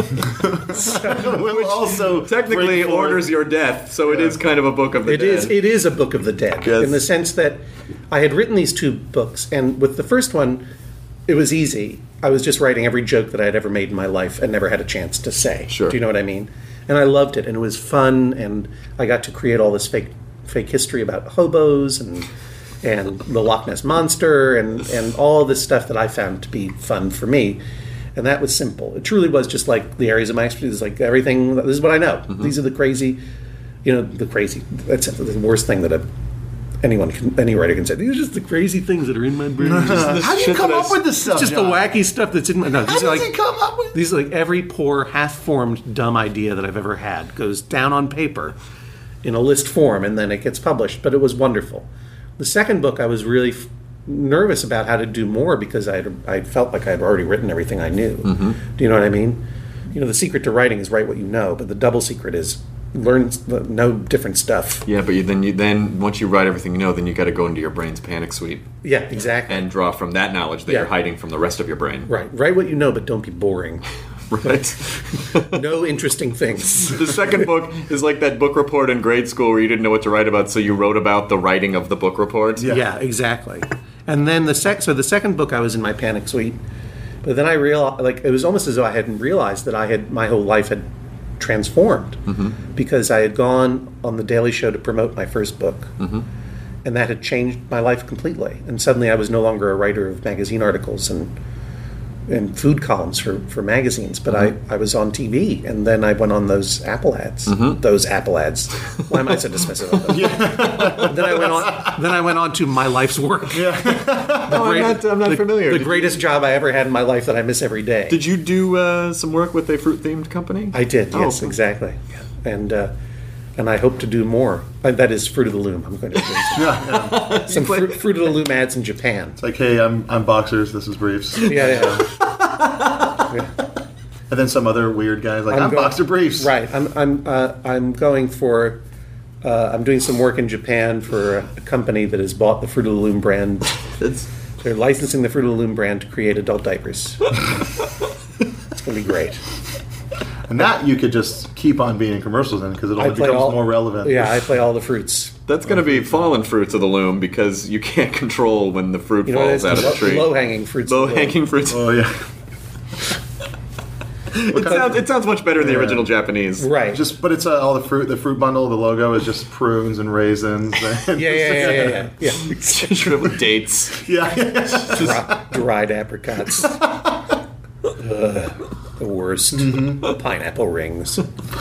Will also Technically bring forth- orders your death, so it Yeah. is kind of a book of the It dead. is. It is a book of the dead Yes. in the sense that I had written these two books, and with the first one, it was easy. I was just writing every joke that I had ever made in my life and never had a chance to say. Sure. Do you know what I mean? And I loved it, and it was fun, and I got to create all this fake fake history about hobos and and the Loch Ness monster and and all this stuff that I found to be fun for me. And that was simple. It truly was just like the areas of my expertise, like everything. This is what I know. These are the crazy, you know, the crazy. That's the worst thing that a anyone, can, any writer can say, these are just the crazy things that are in my brain. How do you come up with this stuff? It's just John? the wacky stuff that's in my... No, How these are does like, he come up with? These are like every poor, half-formed, dumb idea that I've ever had goes down on paper in a list form, and then it gets published. But it was wonderful. The second book, I was really f- nervous about how to do more because I I felt like I had already written everything I knew. Mm-hmm. Do you know what I mean? You know, the secret to writing is write what you know, but the double secret is learn know different stuff. Yeah, but you, then you then once you write everything you know, then you got to go into your brain's panic suite. Yeah, exactly. And draw from that knowledge that Yeah. you're hiding from the rest of your brain. Right. Write what you know, but don't be boring. Right. No interesting things. The second book is like that book report in grade school where you didn't know what to write about, so you wrote about the writing of the book report. Yeah, yeah exactly. And then the sec- so the second book I was in my panic suite, but then I realized, like, it was almost as though I hadn't realized that I had my whole life had transformed mm-hmm. because I had gone on the Daily Show to promote my first book, mm-hmm. and that had changed my life completely. And suddenly I was no longer a writer of magazine articles and and food columns for, for magazines, but mm-hmm. I, I was on T V, and then I went on those Apple ads. Mm-hmm. Those Apple ads. Why am I so dismissive of them? Yeah. Then I went on. Then I went on to my life's work. Yeah. no, great, I'm not, I'm not the, familiar. The Did greatest you, job I ever had in my life that I miss every day. Did you do uh, some work with a fruit-themed company? I did. Oh, yes, okay. exactly. Yeah. And uh, and I hope to do more. Uh, that is Fruit of the Loom. I'm going to do some, Yeah, yeah. some fruit, Fruit of the Loom ads in Japan. It's like, hey, I'm I'm Boxers. This is Briefs. Yeah, yeah. yeah. And then some other weird guys like, I'm, I'm going, Boxer Briefs. Right. I'm I'm uh, I'm going for. Uh, I'm doing some work in Japan for a company that has bought the Fruit of the Loom brand. It's, They're licensing the Fruit of the Loom brand to create adult diapers. It's going to be great. And that you could just keep on being in commercials in because it only becomes all, more relevant. Yeah, I play all the fruits. That's going to be fallen fruits of the loom because you can't control when the fruit You know falls out of the tree. Low-hanging fruits. Low-hanging fruits. Oh, yeah. It sounds, it sounds much better in the Yeah. original Japanese. Right. Just, but it's uh, all the fruit. The fruit bundle. The logo is just prunes and raisins. And Yeah, yeah, yeah, yeah, yeah. yeah. Shriveled dates. yeah. Dry, dried apricots. Ugh, the worst. Mm-hmm. Pineapple rings.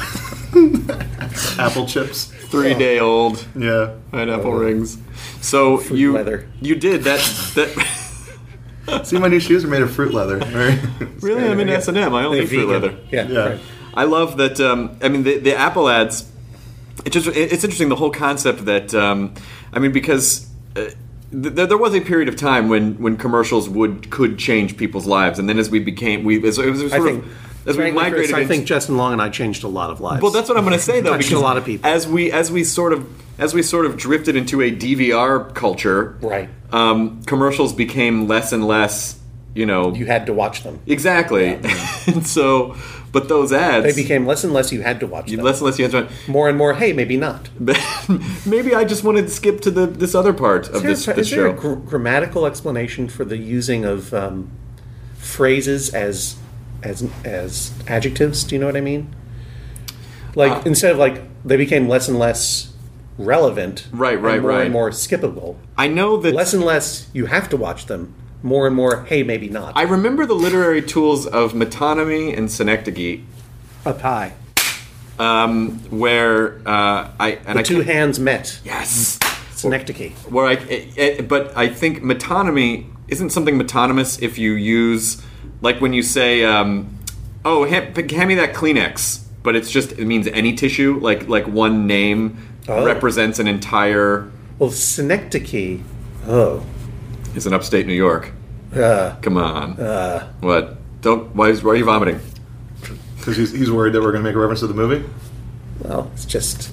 Apple chips. Three-day old Yeah. pineapple rings. So Fruit you leather. you did that that. See, my new shoes are made of fruit leather. Right? Really, I'm in S and M. I only They're fruit vegan. leather. Yeah. Yeah. Right. I love that. Um, I mean, the, the Apple ads. It just it's interesting the whole concept that. Um, I mean, because uh, th- there was a period of time when, when commercials would could change people's lives, and then as we became we as, it was sort I think, of as we frankly, migrated. Chris, I into, think Justin Long and I changed a lot of lives. well, that's what I'm going to say though, Touched because a lot of people. as we as we sort of as we sort of drifted into a D V R culture, Right. Um, commercials became less and less. You know, You had to watch them. exactly, and so, but those ads They became less and less you had to watch them. less and less you had to. More and more, hey, maybe not. Maybe I just wanted to skip to the this other part of Is this, there, this is there show. a gr- grammatical explanation for the using of um, phrases as as as adjectives? Do you know what I mean? Like Uh, instead of like they became less and less relevant, Right, right, and more right. and more skippable. I know that Less and less you have to watch them. More and more, hey, maybe not. I remember the literary tools of metonymy and synecdoche, Up high. um, where uh, I and The I two can't- hands met. yes, Synecdoche. where I it, it, but I think metonymy isn't something metonymous if you use like when you say, um, oh, hand, hand me that Kleenex, but it's just it means any tissue, like like one name Oh. represents an entire. Well, synecdoche. Oh. Is in upstate New York. Uh, Come on. uh, What? Don't. Why, is, why are you vomiting? Because he's, he's worried that we're going to make a reference to the movie. well, it's just.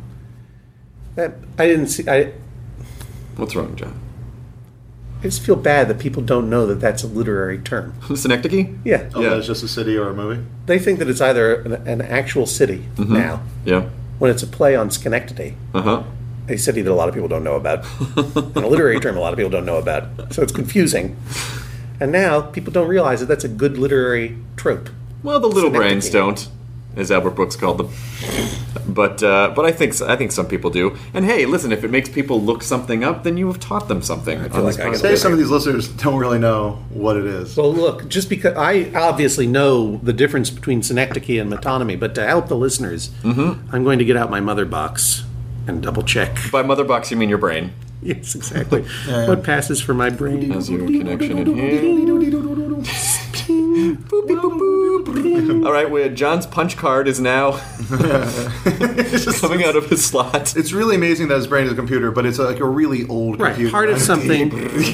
I, I didn't see. I, What's wrong, John? I just feel bad that people don't know that that's a literary term. Synecdoche? Yeah. Oh, Yeah. that's just a city or a movie. They think that it's either an, an actual city Mm-hmm. now, Yeah. when it's a play on Schenectady, Uh huh. a city that a lot of people don't know about, and a literary term a lot of people don't know about. So it's confusing. And now people don't realize that that's a good literary trope. Well, the little Synecdoche. brains don't, as Albert Brooks called them. But uh, but I think I think some people do. And hey, listen, if it makes people look something up, then you have taught them something. I feel like I Say some of these listeners don't really know what it is. Well, look, just because I obviously know the difference between synecdoche and metonymy, but to help the listeners, Mm-hmm. I'm going to get out my mother box and double check. By mother box, you mean your brain? Yes, exactly. Yeah. What passes for my brain? How's your connection in here? All right, well, John's punch card is now coming out of his slot. It's really amazing that his brain is a computer, but it's like a really old right, computer. Part of something.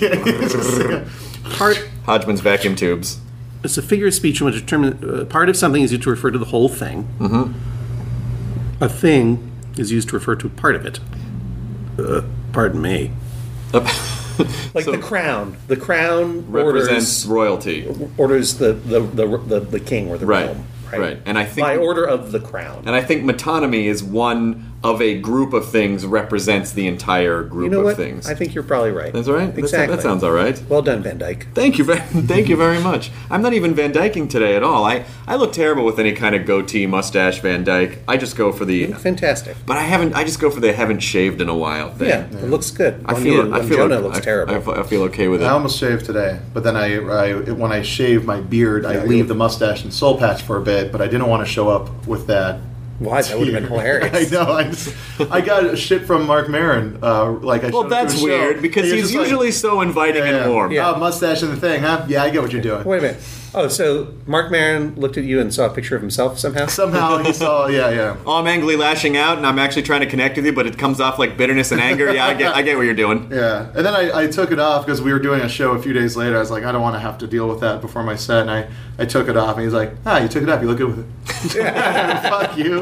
part. Hodgman's vacuum tubes. It's a figure of speech in which determine, uh, part of something is used to refer to the whole thing. Mm-hmm. A thing is used to refer to part of it. Uh, pardon me. Like so, the crown. The crown represents orders, royalty. Orders the, the, the, the, the king or the right. realm. Right. Right. And I think by order of the crown. And I think metonymy is one of a group of things represents the entire group you know of what? things. I think you're probably right. That's right? Exactly. That sounds all right. Well done, Van Dyke. Thank you very, thank you very much. I'm not even Van Dyking today at all. I, I look terrible with any kind of goatee, mustache, Van Dyke. I just go for the... Fantastic. But I haven't. I just go for the haven't shaved in a while thing. Yeah, it looks good. I when feel, you, I when feel Jonah like, looks I, terrible. I, I feel okay with it. I almost shaved today, but then I, I when I shave my beard, I yeah, leave the mustache and soul patch for a bit, but I didn't want to show up with that. Why? That would have been hilarious. I know. I, just, I got shit from Mark Maron. Uh, like I well, that's weird show, because he's usually like, so inviting yeah, yeah. and warm. Yeah. Oh, mustache and the thing, huh? Yeah, I get what you're doing. Wait a minute. Oh, so Mark Maron looked at you and saw a picture of himself somehow? Somehow he saw, yeah, yeah. Oh, I'm angrily lashing out, and I'm actually trying to connect with you, but it comes off like bitterness and anger. Yeah, I get, I get what you're doing. Yeah, and then I, I took it off because we were doing a show a few days later. I was like, I don't want to have to deal with that before my set, and I, I took it off, and he's like, ah, you took it off, you look good with it. Fuck you.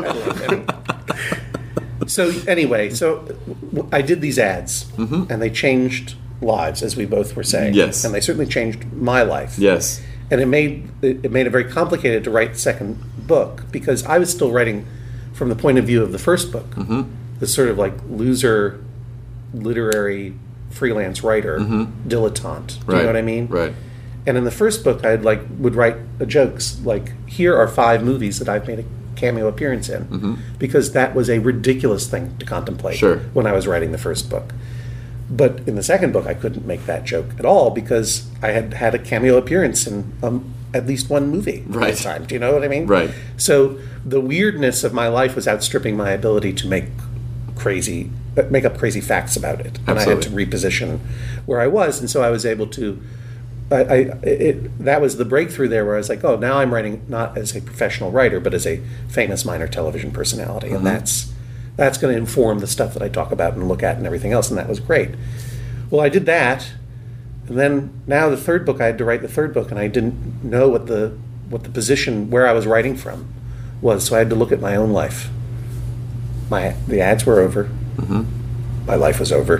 So anyway, so I did these ads, mm-hmm. and they changed lives, as we both were saying. Yes. And they certainly changed my life. Yes. And it made it made it very complicated to write the second book because I was still writing from the point of view of the first book, mm-hmm. the sort of like loser literary freelance writer, mm-hmm. dilettante. Do right. you know what I mean? Right. And in the first book, I'd like would write jokes like, "Here are five movies that I've made a cameo appearance in," mm-hmm. because that was a ridiculous thing to contemplate sure. when I was writing the first book. But in the second book, I couldn't make that joke at all because I had had a cameo appearance in um, at least one movie right. at the time. Do you know what I mean? Right. So the weirdness of my life was outstripping my ability to make crazy, make up crazy facts about it, and Absolutely. I had to reposition where I was, and so I was able to. I, I it, that was the breakthrough there, where I was like, oh, now I'm writing not as a professional writer, but as a famous minor television personality, mm-hmm. and that's. That's going to inform the stuff that I talk about and look at and everything else, and that was great. Well, I did that, and then now the third book, I had to write the third book, and I didn't know what the what the position where I was writing from was, so I had to look at my own life. My the ads were over. Mm-hmm. My life was over.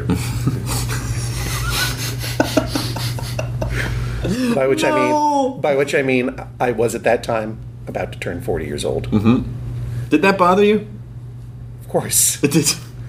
by which no. I mean, by which I mean, I was at that time about to turn forty years old. Mm-hmm. Did that bother you? Of course. It did.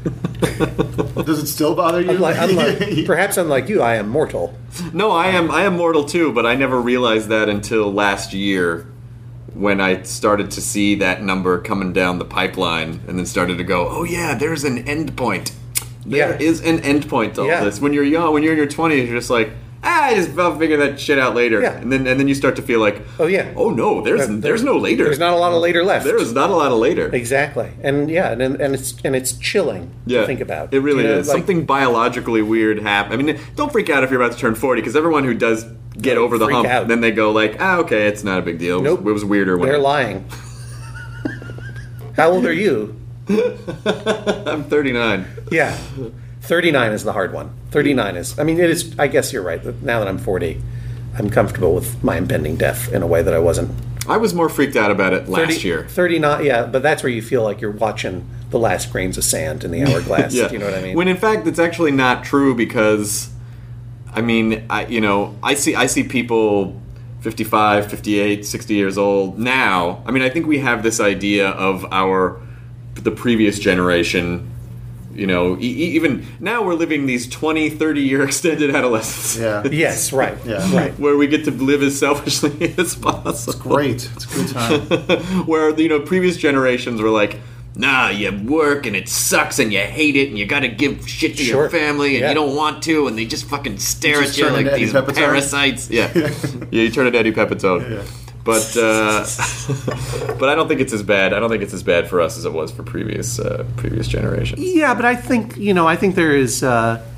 Does it still bother you? Unlike, unlike, perhaps unlike you, I am mortal. No, I am I am mortal too, but I never realized that until last year when I started to see that number coming down the pipeline and then started to go, oh yeah, there's an end point. There yeah. is an end point to all yeah. this. When you're young, when you're in your twenties, you're just like, ah, I just I'll figure that shit out later. Yeah. And then and then you start to feel like, oh yeah, oh no, there's there, there's no later. There's not a lot of later left. There is not a lot of later. Exactly. And yeah, and and it's and it's chilling yeah. to think about. It really you know, is. like, Something biologically weird happened. I mean, don't freak out if you're about to turn forty, because everyone who does get don't over the freak hump, out. then they go like, ah, okay, it's not a big deal. It was, nope. it was weirder when they're I... lying. How old are you? I'm thirty-nine. Yeah. thirty-nine is the hard one. thirty-nine is, I mean, it is, I guess you're right. Now that I'm forty, I'm comfortable with my impending death in a way that I wasn't. I was more freaked out about it last thirty, year. thirty-nine, yeah, but that's where you feel like you're watching the last grains of sand in the hourglass. yeah. Do you know what I mean? When in fact, it's actually not true because, I mean, I you know, I see I see people fifty-five, fifty-eight, sixty years old now. I mean, I think we have this idea of our, the previous generation. You know, e- even now we're living these twenty, thirty-year extended adolescence. Yeah. Yes, right. Yeah. Right. Where we get to live as selfishly as possible. It's great. It's a good time. Where, you know, previous generations were like, nah, you work and it sucks and you hate it and you got to give shit to Sure. your family and Yeah. you don't want to, and they just fucking stare Just at you turn like into these Eddie Pepitone. parasites. Yeah. yeah, you turn into Eddie Pepitone. Yeah. But uh, but I don't think it's as bad. I don't think it's as bad for us as it was for previous uh, previous generations. Yeah, but I think, you know, I think there is, uh,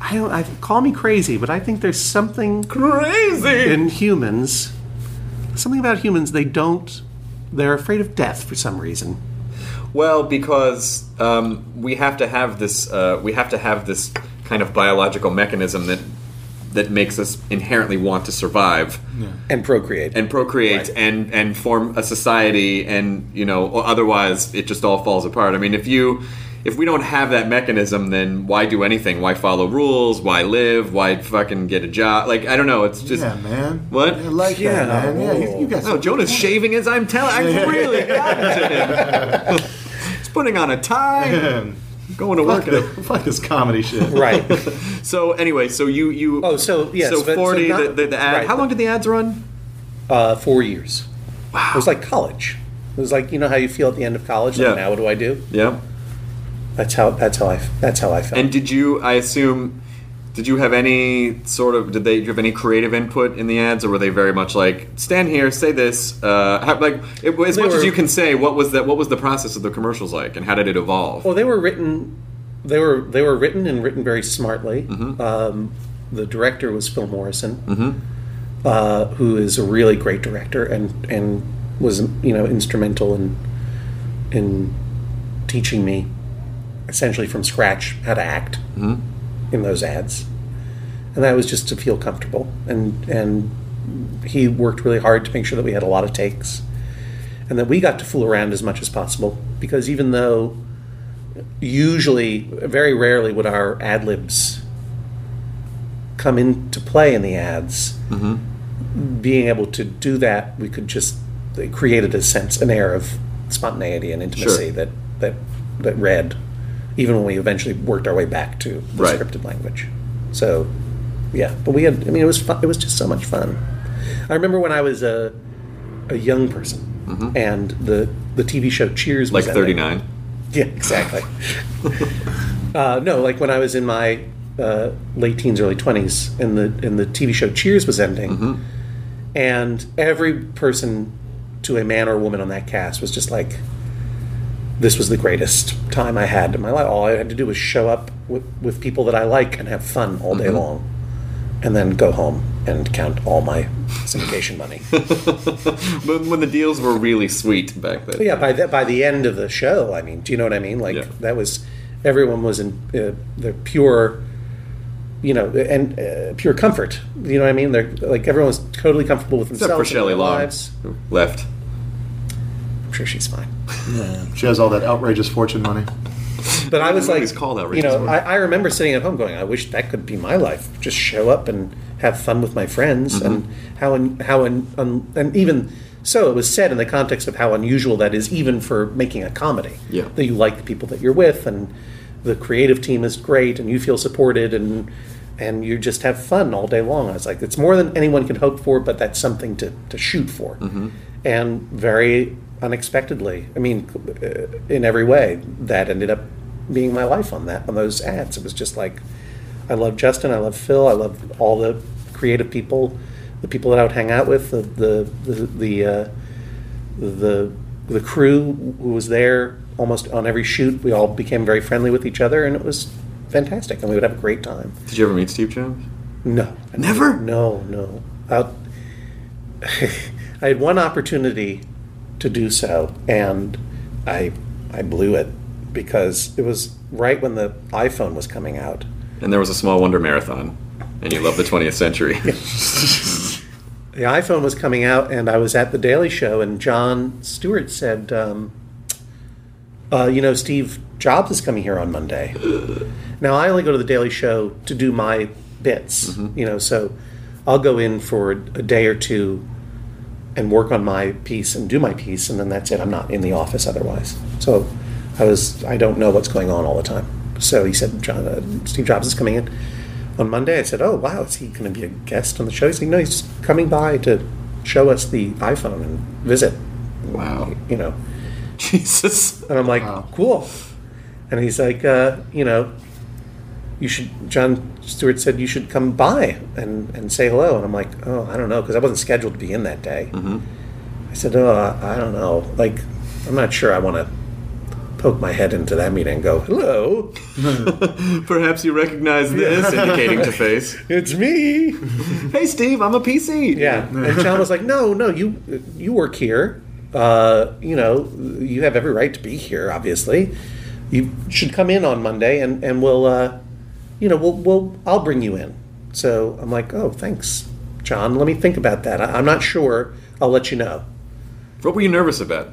I don't. I call me crazy, but I think there's something Crazy! in humans. Something about humans. They don't. They're afraid of death for some reason. Well, because um, we have to have this. Uh, we have to have this kind of biological mechanism that that makes us inherently want to survive And procreate. and procreate Right. and and form a society, and you know, or otherwise it just all falls apart. I mean, if you. If we don't have that mechanism, then why do anything? Why follow rules? Why live? Why fucking get a job? Like, I don't know. It's just... Yeah, man. What? I like Yeah. that, man. Yeah, you, you guys... No, Jonah's shaving as I'm telling... I've really gotten to him. He's putting on a tie, Man, going to fuck, work. At the, fuck this comedy shit. Right. So, anyway, so you... you Oh, so, yes, So, but- so forty, not- the, the, the ad... right. How long did the ads run? Uh, four years. Wow. It was like college. It was like, you know how you feel at the end of college? Like, Yeah. now what do I do? Yeah. That's how. That's how I. That's how I felt. And did you, I assume... Did you have any sort of... Did they did you have any creative input in the ads, or were they very much like, stand here, say this? Uh, how, like, it, as They much as were- you can say, what was that? What was the process of the commercials like, and how did it evolve? Well, they were written. They were they were written and written very smartly. Mm-hmm. Um, the director was Phil Morrison, uh, who is a really great director and and was you know instrumental in in teaching me essentially from scratch how to act in those ads, and that was just to feel comfortable. And and he worked really hard to make sure that we had a lot of takes, and that we got to fool around as much as possible. Because even though usually, very rarely would our ad libs come into play in the ads, being able to do that, we could just it created a sense, an air of spontaneity and intimacy Sure. that that that read, even when we eventually worked our way back to the Right. scripted language. So, yeah, but we had. I mean, it was fun. It was just so much fun. I remember when I was a a young person, and the the T V show Cheers was Like ending. thirty-nine. Yeah, exactly. uh, no, like when I was in my uh, late teens, early twenties, and the and the T V show Cheers was ending, and every person, to a man or woman on that cast, was just like, "This was the greatest time I had in my life. All I had to do was show up with, with people that I like and have fun all day long, and then go home and count all my syndication money." But when the deals were really sweet back then. But yeah, by the, by the end of the show, I mean, do you know what I mean? Like Yeah. that was everyone was in uh, the pure, you know, and uh, pure comfort. You know what I mean? They're like everyone was totally comfortable with Except themselves for and Shelley their Long, lives. who left. I'm sure she's fine. She has all that outrageous fortune money. But I was like, Movie's called you Outrageous know, Fortune. I, I remember sitting at home going, I wish that could be my life. Just show up and have fun with my friends, Mm-hmm. and how un, how un, un, and even so, it was said in the context of how unusual that is, even for making a comedy. Yeah. That you like the people that you're with, and the creative team is great, and you feel supported, and and you just have fun all day long. I was like, it's more than anyone can hope for, but that's something to to shoot for, Mm-hmm. and very unexpectedly, I mean, uh, in every way, that ended up being my life on that on those ads. It was just like, I love Justin, I love Phil, I love all the creative people, the people that I would hang out with, the the the the uh, the, the crew who was there almost on every shoot. We all became very friendly with each other, and it was fantastic, and we would have a great time. Did you ever meet Steve Jobs? No, Never? No, no. I, I had one opportunity to do so, and I I blew it because it was right when the iPhone was coming out. And there was a Small Wonder marathon, and you love the twentieth century. The iPhone was coming out, and I was at the Daily Show, and Jon Stewart said, um, uh, "You know, Steve Jobs is coming here on Monday." Now, I only go to the Daily Show to do my bits, you know, so I'll go in for a day or two and work on my piece and do my piece, and then that's it. I'm not in the office otherwise. So I was I don't know what's going on all the time. So he said, John, uh, Steve Jobs is coming in on Monday. I said, oh, wow, is he going to be a guest on the show? He said, no, he's coming by to show us the iPhone and visit. Wow. You know. Jesus. And I'm like, Wow. cool. And he's like, uh, you know, you should, Jon Stewart said you should come by and, and say hello. And I'm like, oh, I don't know, because I wasn't scheduled to be in that day. I said, oh, I don't know. Like, I'm not sure I want to poke my head into that meeting and go, hello. Perhaps you recognize this, indicating to face. It's me. Hey, Steve, I'm a P C. Yeah. And John was like, no, no, you you work here. Uh, you know, you have every right to be here, obviously. You should come in on Monday and, and we'll, uh, you know, we'll, we'll, I'll bring you in. So I'm like, oh, thanks, John. Let me think about that. I, I'm not sure. I'll let you know. What were you nervous about?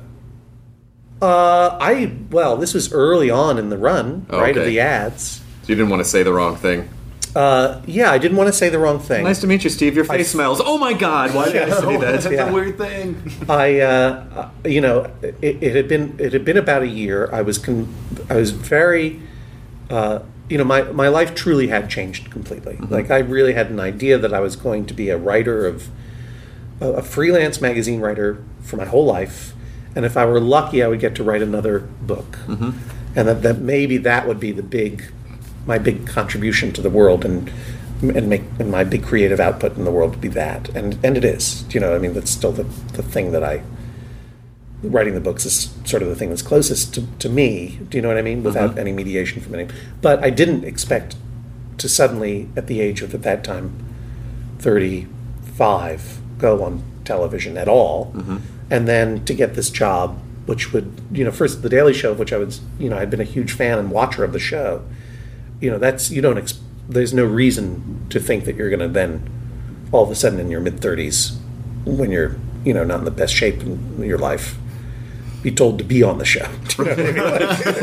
Uh, I, well, this was early on in the run, Oh, right, of okay. the ads. So you didn't want to say the wrong thing. Uh, yeah, I didn't want to say the wrong thing. Nice to meet you, Steve. Your face I- smells. Oh my God! Why did I say that? That's Yeah. a weird thing. I, uh, you know, it, it had been it had been about a year. I was con- I was very, uh, you know, my my life truly had changed completely. Mm-hmm. Like I really had an idea that I was going to be a writer of a, a freelance magazine writer for my whole life, and if I were lucky, I would get to write another book, Mm-hmm. and that, that maybe that would be the big, my big contribution to the world and. And make and my big creative output in the world to be that, and and it is, you know. I mean, that's still the the thing that I. Writing the books is sort of the thing that's closest to, to me. Do you know what I mean? Without Mm-hmm. any mediation from anyone. But I didn't expect to suddenly, at the age of at that time, thirty-five, go on television at all, Mm-hmm. and then to get this job, which would, you know, first the Daily Show, which I was, you know, I'd been a huge fan and watcher of the show. You know, that's you don't. Ex- There's no reason to think that you're going to then, all of a sudden in your mid-thirties, when you're, you know, not in the best shape in your life, be told to be on the show. Do you know what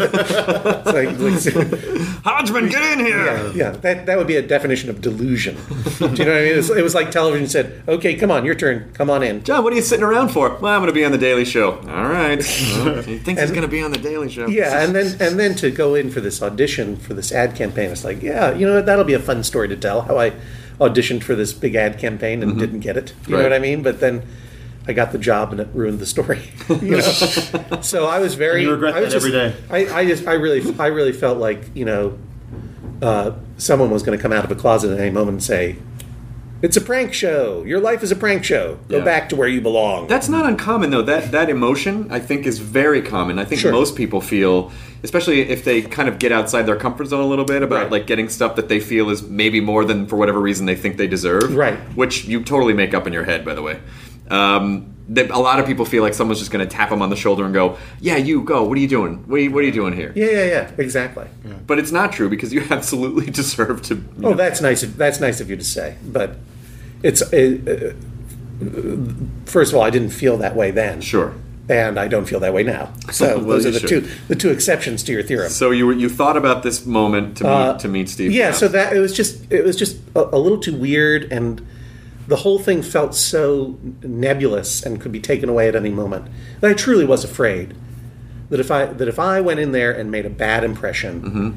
I mean? Like, it's like- Hodgman, get in here! yeah, yeah, that that would be a definition of delusion. Do you know what I mean? It was, it was like television said, "Okay, come on, your turn. Come on in." John, what are you sitting around for? Well, I'm going to be on the Daily Show. All right. Well, he thinks he's going to be on the Daily Show. Yeah, and then and then to go in for this audition for this ad campaign, it's like, yeah, you know, that'll be a fun story to tell. How I auditioned for this big ad campaign and didn't get it. You know Right. what I mean? But then I got the job and it ruined the story. You know? So I was very. And you regret I was that just, every day. I, I just I really I really felt like, you know, uh, someone was going to come out of a closet at any moment and say, "It's a prank show. Your life is a prank show. Go Yeah. back to where you belong." That's not uncommon, though. That that emotion, I think, is very common. I think Sure. most people feel, especially if they kind of get outside their comfort zone a little bit, about Right. like getting stuff that they feel is maybe more than, for whatever reason, they think they deserve. Right. Which you totally make up in your head, by the way. Um, that a lot of people feel like someone's just going to tap them on the shoulder and go, "Yeah, you go. What are you doing? What are you, what are you doing here?" yeah, yeah, yeah, exactly. But it's not true because you absolutely deserve to. you Oh, know- that's nice. Of, that's nice of you to say. But it's uh, uh, first of all, I didn't feel that way then. Sure. And I don't feel that way now. So Well, those you are the should. two the two exceptions to your theorem. So you were, you thought about this moment to meet Uh, to meet Steve. Yeah. Jobs. So that it was just it was just a, a little too weird, and the whole thing felt so nebulous and could be taken away at any moment that I truly was afraid that if I that if I went in there and made a bad impression Mm-hmm.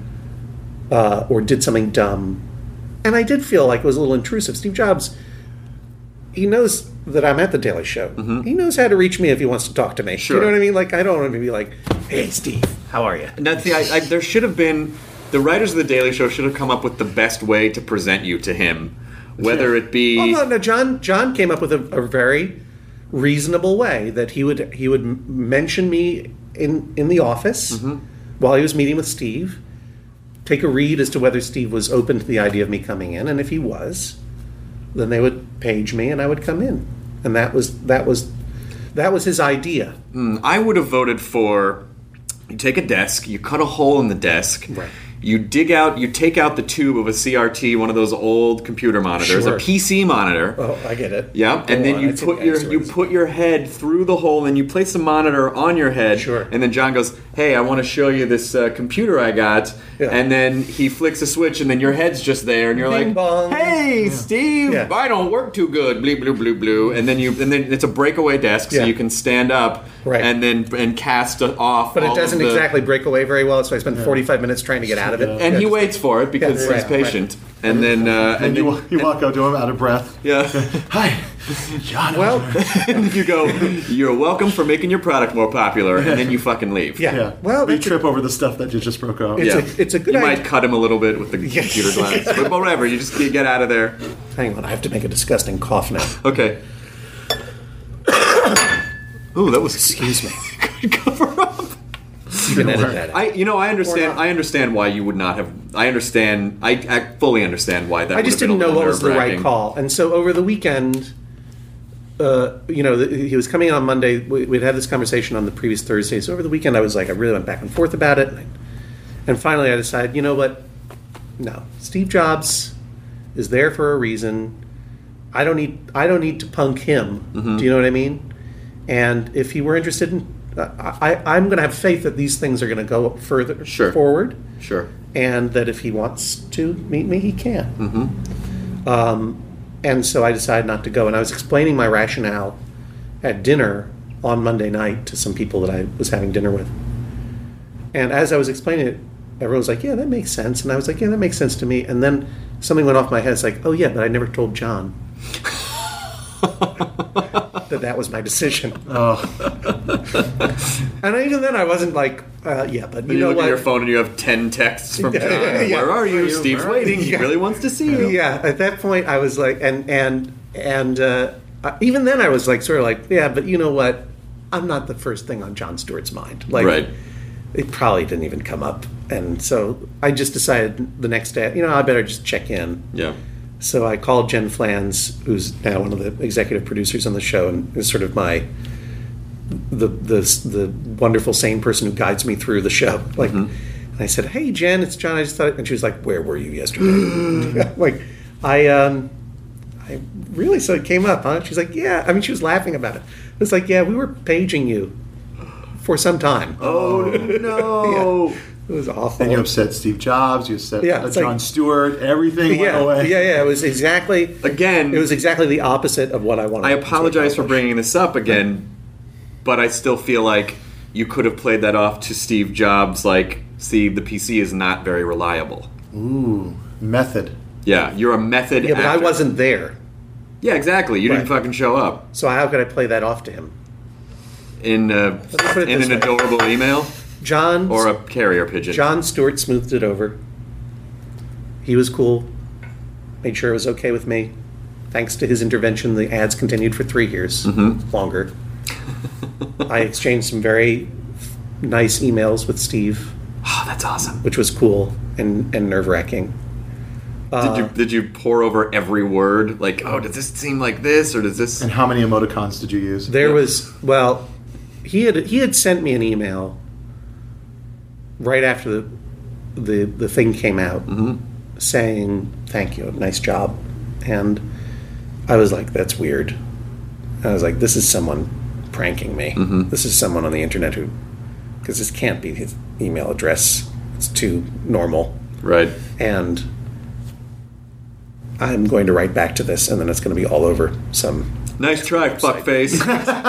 uh, or did something dumb, and I did feel like it was a little intrusive. Steve Jobs, he knows that I'm at the Daily Show. He knows how to reach me if he wants to talk to me. Mm-hmm. Sure. You know what I mean? Like I don't want to be like, "Hey, Steve, how are you?" And that's the. I, I, there should have been the writers of the Daily Show should have come up with the best way to present you to him, whether it be. Oh, no, no, John. John came up with a, a very reasonable way that he would he would m- mention me in in the office Mm-hmm. while he was meeting with Steve. Take a read as to whether Steve was open to the idea of me coming in, and if he was, then they would page me and I would come in, and that was that was that was his idea. I would have voted for. You take a desk, you cut a hole in the desk, Right. you dig out, you take out the tube of a C R T, one of those old computer monitors, Sure. a P C monitor. Oh, I get it. Yeah, Go and then on, you I'd say put your dinosaurs. you put your head through the hole, and you place the monitor on your head. Sure. And then John goes, "Hey, I want to show you this uh, computer I got." Yeah. And then he flicks a switch, and then your head's just there, and you're Bing like, bong. "Hey, Steve, Yeah. I don't work too good." Blue, blue, blue, blue. And then you and then it's a breakaway desk, so Yeah. you can stand up Right. and then and cast off. But all it doesn't of the, exactly break away very well, so I spent forty-five minutes trying to get out of it. And Yeah, he just- waits for it because Yeah, he's right, patient. And then uh, And and you, then, wa- you walk up to him out of breath. yeah. Hi, John. Well, And you go, "You're welcome for making your product more popular," and then you fucking leave. yeah. Yeah. Well, we that's a- trip over the stuff that you just broke off. It's Yeah. a- it's a good You idea. might cut him a little bit with the computer glass, but whatever. You just you get out of there. hang on, I have to make a disgusting cough now. Okay. Ooh, that was Excuse me. good cover up. can edit that out. I, you know, I understand. not. I understand why you would not have. I understand. I, I fully understand why that. I just would have didn't been a know what little was the right nerve-wracking. call, and so over the weekend, uh, you know, the, he was coming on Monday. We, we'd had this conversation on the previous Thursday. So over the weekend, I was like, I really went back and forth about it, and, I, and finally, I decided, you know what? No, Steve Jobs is there for a reason. I don't need. I don't need to punk him. Mm-hmm. Do you know what I mean? And if he were interested in, I, I, I'm going to have faith that these things are going to go further Sure. forward. Sure. And that if he wants to meet me, he can. Mm-hmm. Um, and so I decided not to go. And I was explaining my rationale at dinner on Monday night to some people that I was having dinner with. And as I was explaining it, everyone was like, yeah, that makes sense. And I was like, yeah, that makes sense to me. And then something went off my head. It's like, oh, yeah, but I never told John that that was my decision. Oh. And even then, I wasn't like, uh, yeah, but you You, know look what? at your phone and you have ten texts from John. Yeah. Where are you? Where are you? Steve's Where are you? waiting. He Yeah. really wants to see you. Yeah, at that point, I was like, and and and uh, even then, I was like, sort of like, yeah, but you know what? I'm not the first thing on Jon Stewart's mind. Like, Right. it probably didn't even come up, and so I just decided the next day, you know, I better just check in. Yeah. So I called Jen Flans, who's now one of the executive producers on the show, and is sort of my the the the wonderful sane person who guides me through the show. Like, Mm-hmm. and I said, "Hey, Jen, it's John. I just thought," and she was like, "Where were you yesterday?" Like, I um, I really so it came up, huh? She's like, "Yeah." I mean, she was laughing about it. It's like, "Yeah, we were paging you for some time." Oh no. Yeah. It was awful. And you upset Steve Jobs, you upset Yeah, uh, it's Jon like- Stewart, everything yeah, went away. yeah, yeah. It was exactly Again, It was exactly the opposite of what I wanted. I to apologize for accomplish. bringing this up again, but I still feel like you could have played that off to Steve Jobs like, see, the P C is not very reliable. Ooh, method. Yeah, you're a method Yeah, but I actor. wasn't there, Yeah, exactly. You didn't Right. fucking show up. so how could I play that off to him? In, uh, Let me put it in this an way. adorable email? John Or a carrier pigeon? Jon Stewart smoothed it over. He was cool. Made sure it was okay with me. Thanks to his intervention, the ads continued for three years Mm-hmm. longer. I exchanged some very nice emails with Steve, Oh, that's awesome. which was cool and, and nerve-wracking. Did you did you pour over every word? Like, oh, does this seem like this, or does this? And how many emoticons did you use? There Yeah. was, well, he had he had sent me an email right after the the, the thing came out saying, thank you, nice job. And I was like, that's weird. I was like, this is someone pranking me. This is someone on the internet who, because this can't be his email address. It's too normal. Right. And I'm going to write back to this, and then it's going to be all over some Nice try, fuckface.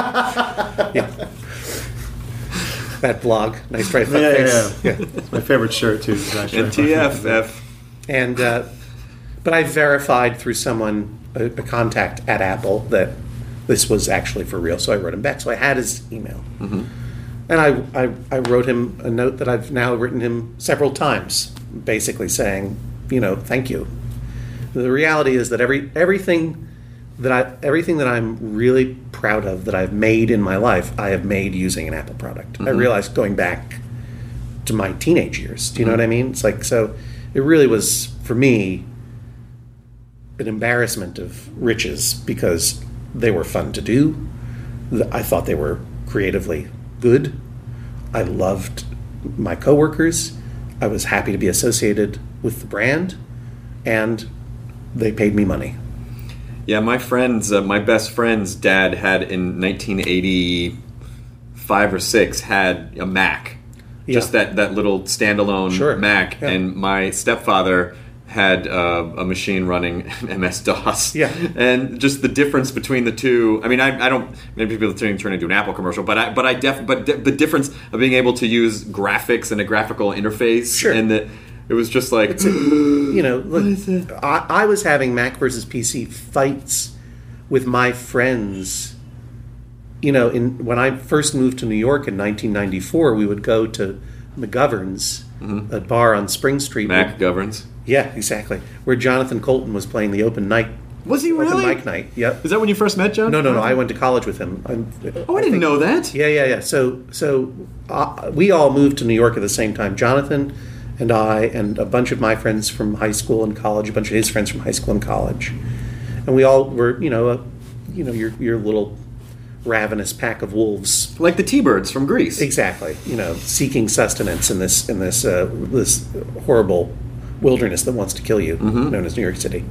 that blog. Nice try, Yeah, yeah, fuckface. yeah. It's my favorite shirt, too. Actually. N T F F. And uh, but I verified through someone, a, a contact at Apple, that this was actually for real. So I wrote him back. So I had his email, Mm-hmm. and I, I I wrote him a note that I've now written him several times, basically saying, you know, thank you. The reality is that every everything that I everything that I'm really proud of that I've made in my life, I have made using an Apple product. I realized going back to my teenage years. Do you know what I mean? It's like, so it really was for me an embarrassment of riches because they were fun to do. I thought they were creatively good. I loved my coworkers. I was happy to be associated with the brand, and they paid me money. Yeah, my friends, uh, my best friend's dad had in nineteen eighty-five or six had a Mac, just Yeah. that, that little standalone Sure. Mac, Yeah. and my stepfather had uh, a machine running M S DOS. Yeah. And just the difference between the two. I mean, I, I don't. Maybe people are turning turn into an Apple commercial, but I but I def but de- the difference of being able to use graphics and a graphical interface, Sure. and that it was just like. You know, look, I, I was having Mac versus P C fights with my friends. You know, in when I first moved to New York in nineteen ninety-four, we would go to McGovern's, Mm-hmm. a bar on Spring Street. Mac governs. Yeah, exactly. Where Jonathan Colton was playing the open night Was he really? Open mic night. Yep. Is that when you first met John? No, no, no. I went to college with him. I'm, Oh, I, didn't think- know that. Yeah, yeah, yeah. So, so uh, we all moved to New York at the same time. Jonathan and I, and a bunch of my friends from high school and college, a bunch of his friends from high school and college, and we all were, you know, a, you know, your your little ravenous pack of wolves. Like the T-Birds from Greece. Exactly. You know, seeking sustenance in this in this uh, this horrible wilderness that wants to kill you, Mm-hmm. known as New York City.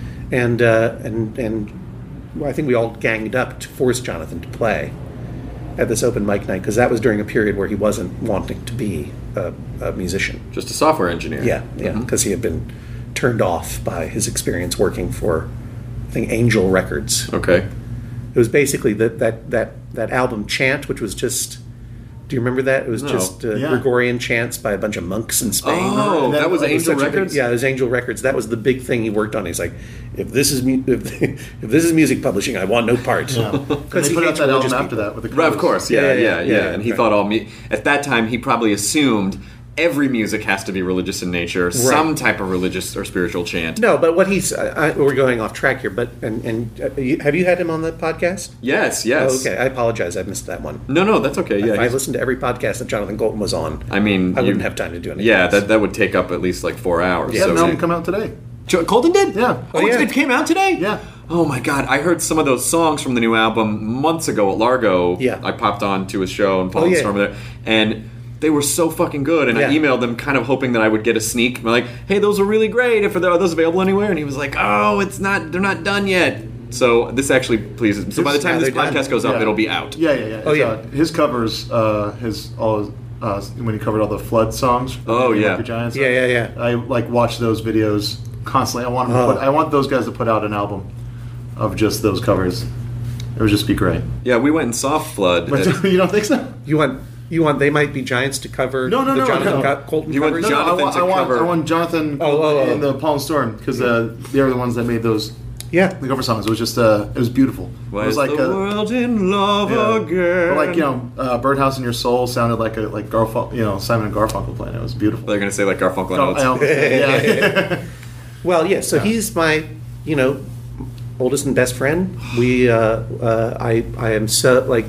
And uh, and and I think we all ganged up to force Jonathan to play at this open mic night because that was during a period where he wasn't wanting to be a, a musician. Just a software engineer. Yeah, yeah, because he had been turned off by his experience working for, I think, Angel Records. Okay. It was basically that that that that album Chant, which was just. Do you remember that? It was No. just uh, Yeah. Gregorian chants by a bunch of monks in Spain. Oh, And that was It was Angel such a big- Records? yeah, it was Angel Records. That was the big thing he worked on. He's like, if this is mu- if, if this is music publishing, I want no part. Yeah. And Because they he put out hates that album religious after people. that with the Right, of covers. course. Yeah, Yeah, yeah, yeah, yeah. yeah, And he right. thought all mu- at that time he probably assumed every music has to be religious in nature, some type of religious or spiritual chant. No, but what he's I, I, we're going off track here. But and and uh, you, have you had him on the podcast? Yes, yes. Oh, okay, I apologize. I missed that one. No, no, that's okay. Yeah, if I he's- listened to every podcast that Jonathan Golton was on, I mean, I you- wouldn't have time to do anything. Yeah, else. that that would take up at least like four hours. He had So- an album come out today. Jo- Colton did? Yeah. Oh, Oh, yeah. it came out today? Yeah. Oh my god, I heard some of those songs from the new album months ago at Largo. Yeah. I popped on to his show and Paul Oh, and yeah. Storm were there. And they were so fucking good. And I Yeah. emailed them kind of hoping that I would get a sneak. I'm like, hey, those are really great. If are those available anywhere? And he was like, oh, it's not, they're not done yet. So this actually pleases me. So by the time Yeah, this they're done. podcast goes up, Yeah. it'll be out. Yeah, yeah, yeah. Oh, It's, yeah. uh, his covers, uh, his all uh, when he covered all the Flood songs. from Oh, the yeah. Lucky Giants. Yeah, yeah, yeah. I like watch those videos constantly. I want them Oh. to put, I want those guys to put out an album of just those covers. It would just be great. Yeah, we went and saw Flood. But at- you don't think so? You want you want They Might Be Giants to cover No, no, the no, Jonathan no. Co- Colton You want covers? No, no, I Jonathan want, to I want, cover- I want Jonathan Oh, oh, oh. and the Paul and Storm because uh, they're the ones that made those Yeah. the cover songs. It was just uh, it was beautiful. Why it was is like the a, world in love yeah. again? But like you know, uh, Birdhouse in Your Soul sounded like a like Garfun- you know Simon and Garfunkel playing. It was beautiful. They're going to say like Garfunkel and Oh, Oates. I almost said, yeah. Well, yeah. So he's my, you know, oldest and best friend. We, uh, uh, I, I am so like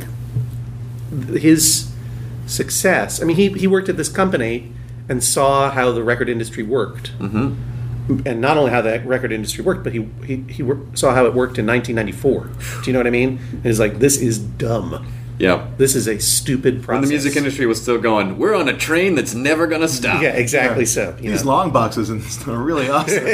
his success. I mean, he he worked at this company and saw how the record industry worked, mm-hmm. and not only how the record industry worked, but he he he wor- saw how it worked in nineteen ninety-four. Do you know what I mean? And he's like, this is dumb. Yeah. This is a stupid process. When the music industry was still going, we're on a train that's never going to stop. Yeah, exactly. Yeah. So you These know. long boxes and stuff are really awesome.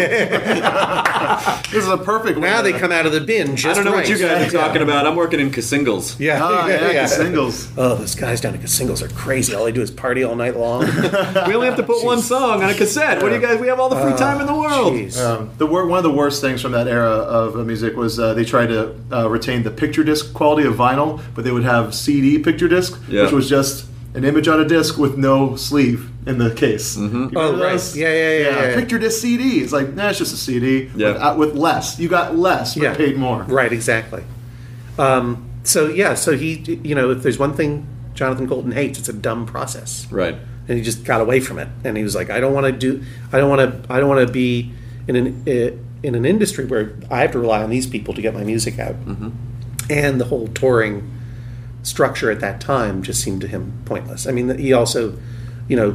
This is a perfect. Now way they to- come out of the bin I just don't know right. what you guys are talking about. I'm working in Casingles. Yeah, Ah, yeah, singles. Oh, those guys down at Singles are crazy. All they do is party all night long. We only have to put one song on a cassette. What do you guys? We have all the free time in the world. Jeez. Um, the wor- one of the worst things from that era of uh, music was uh, they tried to uh, retain the picture disc quality of vinyl, but they would have C D picture disc, Yeah. which was just an image on a disc with no sleeve in the case. Mm-hmm. Oh, right. Yeah, yeah, yeah, yeah, yeah. Picture disc C D. It's like, nah, it's just a C D Yeah. with, uh, with less. You got less, but Yeah. paid more. Right, exactly. Um, so yeah, so he, you know, if there's one thing Jonathan Colton hates, it's a dumb process. Right. And he just got away from it. And he was like, I don't want to do, I don't want to, I don't want to be in an uh, in an industry where I have to rely on these people to get my music out. Mm-hmm. And the whole touring structure at that time just seemed to him pointless. I mean, he also, you know,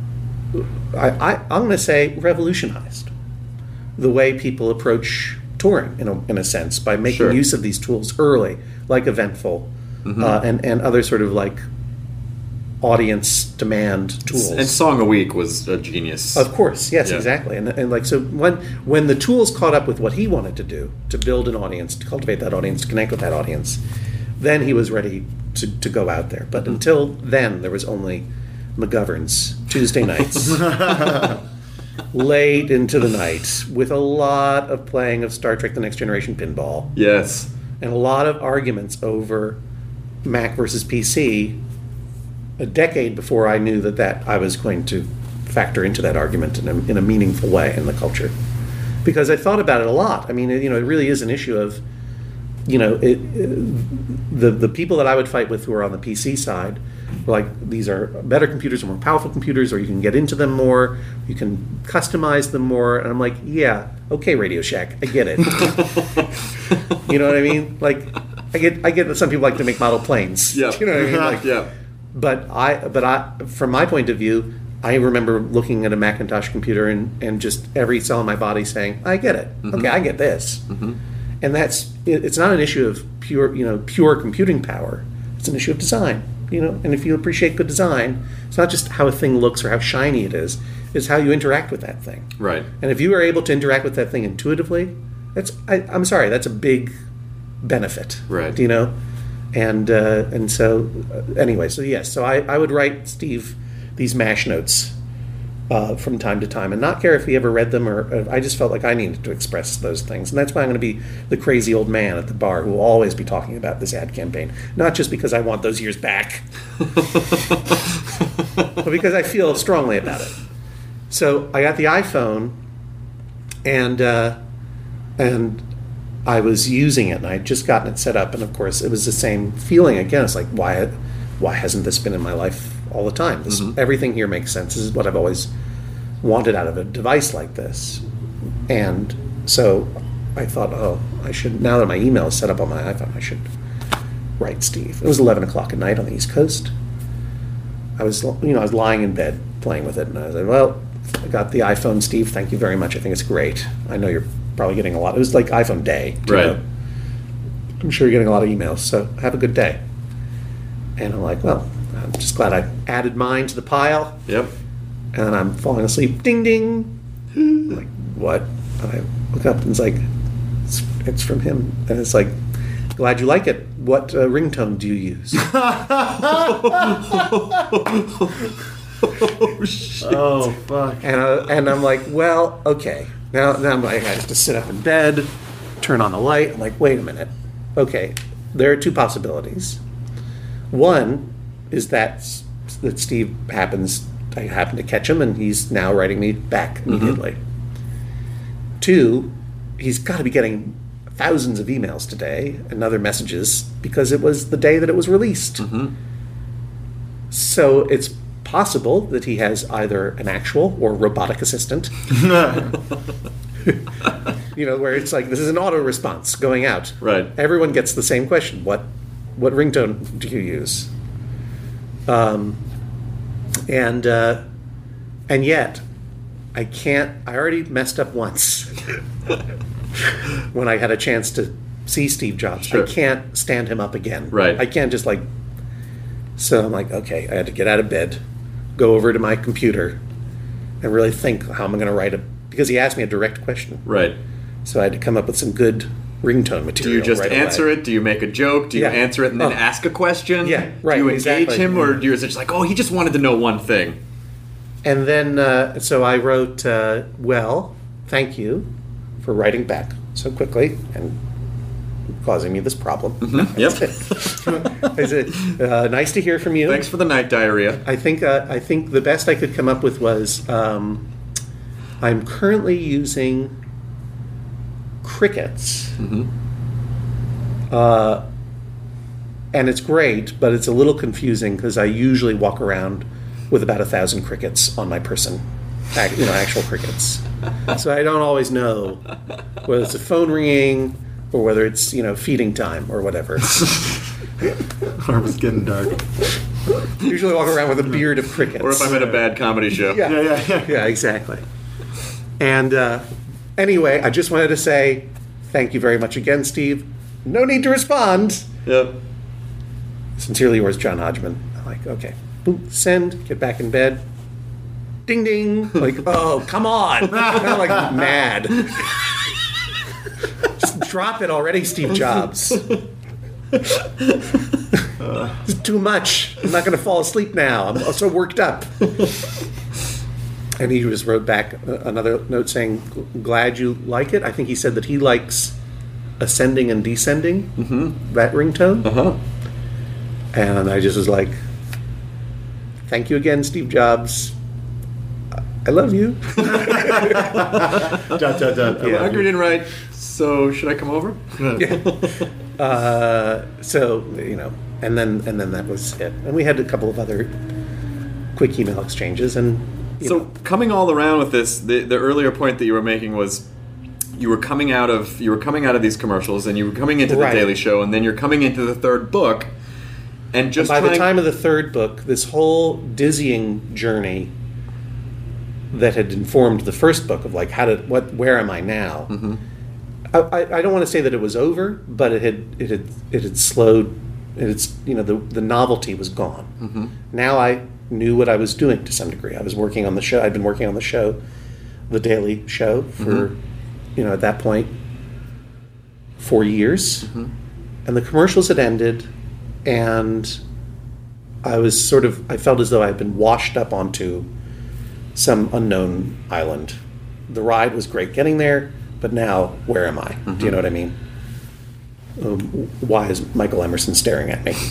I, I I'm going to say revolutionized the way people approach touring in a, in a sense by making Sure. use of these tools early, like Eventful, Mm-hmm. uh, and and other sort of like audience demand tools. And Song a Week was a genius. Of course, yes, Yeah. exactly, and and like so when when the tools caught up with what he wanted to do to build an audience, to cultivate that audience, to connect with that audience, then he was ready to, to go out there. But Mm-hmm. until then, there was only McGovern's Tuesday nights, late into the night, with a lot of playing of Star Trek: The Next Generation pinball, Yes. and a lot of arguments over Mac versus P C. A decade before I knew that, that I was going to factor into that argument in a, in a meaningful way in the culture, because I thought about it a lot. I mean, you know, it really is an issue of you know, it, the the people that I would fight with who are on the P C side were like, these are better computers or more powerful computers, or you can get into them more, you can customize them more. And I'm like, yeah, okay, Radio Shack, I get it. You know what I mean? Like, I get I get that some people like to make model planes. Yeah. You know what I mean? Like, yeah. But I, but I, from my point of view, I remember looking at a Macintosh computer and, and just every cell in my body saying, I get it. Mm-hmm. Okay, I get this. Mm-hmm. And that's, it, it's not an issue of pure, you know, pure computing power. It's an issue of design, you know. And if you appreciate good design, it's not just how a thing looks or how shiny it is. It's how you interact with that thing. Right. And if you are able to interact with that thing intuitively, that's, I, I'm sorry, that's a big benefit. Right. You know? And uh, and so, uh, anyway, so yes, so I, I would write Steve these MASH notes uh, from time to time and not care if he ever read them, or uh, I just felt like I needed to express those things. And that's why I'm going to be the crazy old man at the bar who will always be talking about this ad campaign. Not just because I want those years back, but because I feel strongly about it. So I got the iPhone, and uh, and I was using it, and I had just gotten it set up, and of course it was the same feeling again. It's like, why why hasn't this been in my life all the time? This, mm-hmm. Everything here makes sense. This is what I've always wanted out of a device like this. And so I thought, oh, I should, now that my email is set up on my iPhone, I should write Steve. It was eleven o'clock at night on the East Coast. I was, you know, I was lying in bed playing with it, and I was like, well, I got the iPhone, Steve. Thank you very much. I think it's great. I know you're probably getting a lot. It was like iPhone day. Right. Know? I'm sure you're getting a lot of emails, so have a good day. And I'm like, well, I'm just glad I added mine to the pile. Yep. And I'm falling asleep. Ding, ding. I'm like, what? And I look up, and it's like, it's, it's from him. And it's like, glad you like it. What uh, ringtone do you use? Oh, shit. Oh, fuck. And, uh, and I'm like, well, okay. Now, now I'm like, I have to sit up in bed, turn on the light. I'm like, wait a minute. Okay, there are two possibilities. One is that that Steve happens, I happen to catch him, and he's now writing me back immediately. Mm-hmm. Two, he's got to be getting thousands of emails today and other messages because it was the day that it was released. Mm-hmm. So it's possible that he has either an actual or robotic assistant. You know, where it's like, this is an auto response going out. Right. Everyone gets the same question. What what ringtone do you use? Um, and uh, and yet, I can't, I already messed up once when I had a chance to see Steve Jobs. Sure. I can't stand him up again. Right. I can't just like, so I'm like, okay, I had to get out of bed, go over to my computer, and really think how am I going to write it, because he asked me a direct question. Right. So I had to come up with some good ringtone material. Do you just right answer away. it? Do you make a joke? Do you Yeah. answer it and then Oh. ask a question? Yeah, right, Do you engage exactly. him, or do you, is it just like, oh, he just wanted to know one thing? And then, uh, so I wrote, uh, well, thank you for writing back so quickly and causing me this problem. Mm-hmm. Yep. I said, uh, nice to hear from you. Thanks for the night diarrhea. I think uh, I think the best I could come up with was um, I'm currently using Crickets, Mm-hmm. uh, and it's great, but it's a little confusing because I usually walk around with about a thousand crickets on my person, Ac- you know, actual crickets. So I don't always know whether it's a phone ringing or whether it's, you know, feeding time or whatever. Arm is getting dark. Usually walk around with a beard of crickets. Or if I'm at a bad comedy show. Yeah. Yeah, yeah, yeah. Yeah, exactly. And uh, anyway, I just wanted to say thank you very much again, Steve. No need to respond. Yep. Sincerely yours, John Hodgman. I'm like, okay. Boom, send, get back in bed. Ding, ding. Like, oh, come on. I'm like mad. Just drop it already, Steve Jobs. It's too much. I'm not going to fall asleep now. I'm so worked up. And he just wrote back another note saying, glad you like it. I think he said that he likes ascending and descending, mm-hmm. that ringtone. Uh-huh. And I just was like, thank you again, Steve Jobs. I love you. dot, dot, dot. I Yeah. love Agreed you. and right. So, should I come over? Yeah. uh, so you know, and then and then that was it. And we had a couple of other quick email exchanges, and you So know. coming all around with this, the, the earlier point that you were making was you were coming out of you were coming out of these commercials, and you were coming into the Right. Daily Show, and then you're coming into the third book, and just by the trying- time of the third book, this whole dizzying journey that had informed the first book of like how did what where am I now? Mm-hmm. I, I, I don't want to say that it was over, but it had it had it had slowed. It had, you know the the novelty was gone. Mm-hmm. Now I knew what I was doing to some degree. I was working on the show. I'd been working on the show, the Daily Show, for Mm-hmm. you know at that point four years, Mm-hmm. and the commercials had ended, and I was sort of I felt as though I had been washed up onto some unknown island. The ride was great getting there, but now where am I? Do you know what I mean? Um, why is Michael Emerson staring at me?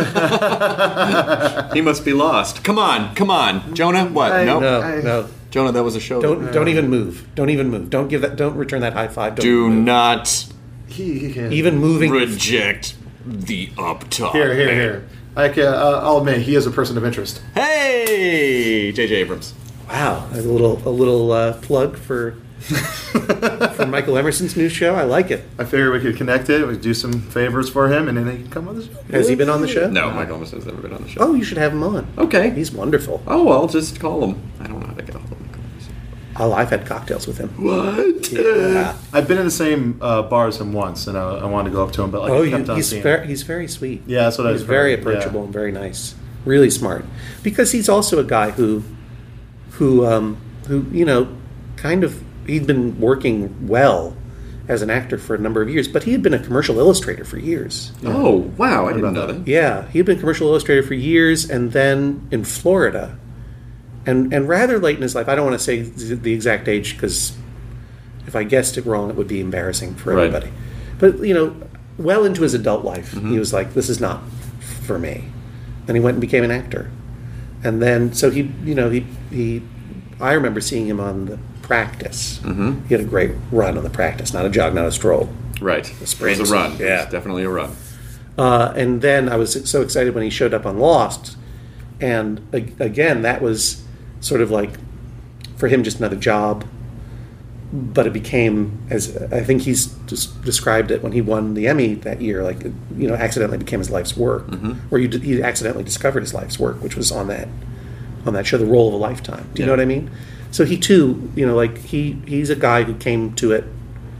he must be lost. Come on, come on, Jonah. What? I- no, No, I- no. Jonah. That was a show. Don't don't even move. Don't even move. Don't give that. Don't return that high five. Don't Do move. not He, he can. even moving. reject the up top. Here, here, here. I can, uh, I'll admit, he is a person of interest. Hey, J J Abrams. Wow, a little a little uh, plug for for Michael Emerson's new show. I like it. I figured we could connect it, we could do some favors for him, and then he can come on the show. Has he been on the show? No, Michael Emerson's never been on the show. Oh, you should have him on. Okay. He's wonderful. Oh, I'll just call him. I don't know how to get a hold of Michael Emerson. Oh, I've had cocktails with him. What? Yeah. I've been in the same uh, bar as him once, and I, I wanted to go up to him, but like, Oh, I you, kept on he's seeing very him. he's very sweet. Yeah, that's what I He's was very heard, yeah. approachable and very nice. Really smart. Because he's also a guy who who um, who you know kind of he'd been working well as an actor for a number of years, but he had been a commercial illustrator for years. Oh, wow. I didn't about know that? that. Yeah, he had been a commercial illustrator for years, and then in Florida, and and rather late in his life. I don't want to say the exact age because if I guessed it wrong, it would be embarrassing for Right. everybody. But you know, well into his adult life, Mm-hmm. he was like, "This is not for me." Then he went and became an actor, and then so he, you know, he he. I remember seeing him on The Practice. Mm-hmm. He had a great run on The Practice, not a jog, not a stroll. Right. It sprint. was a run. Yeah. It was definitely a run. Uh, and then I was so excited when he showed up on Lost, and a- again that was sort of like for him just another job, but it became, as I think he's just described it when he won the Emmy that year, like you know, accidentally became his life's work, where you d- he accidentally discovered his life's work, which was on that on that show, The Role of a Lifetime. Do you Yeah. know what I mean? So he too, you know, like he he's a guy who came to it.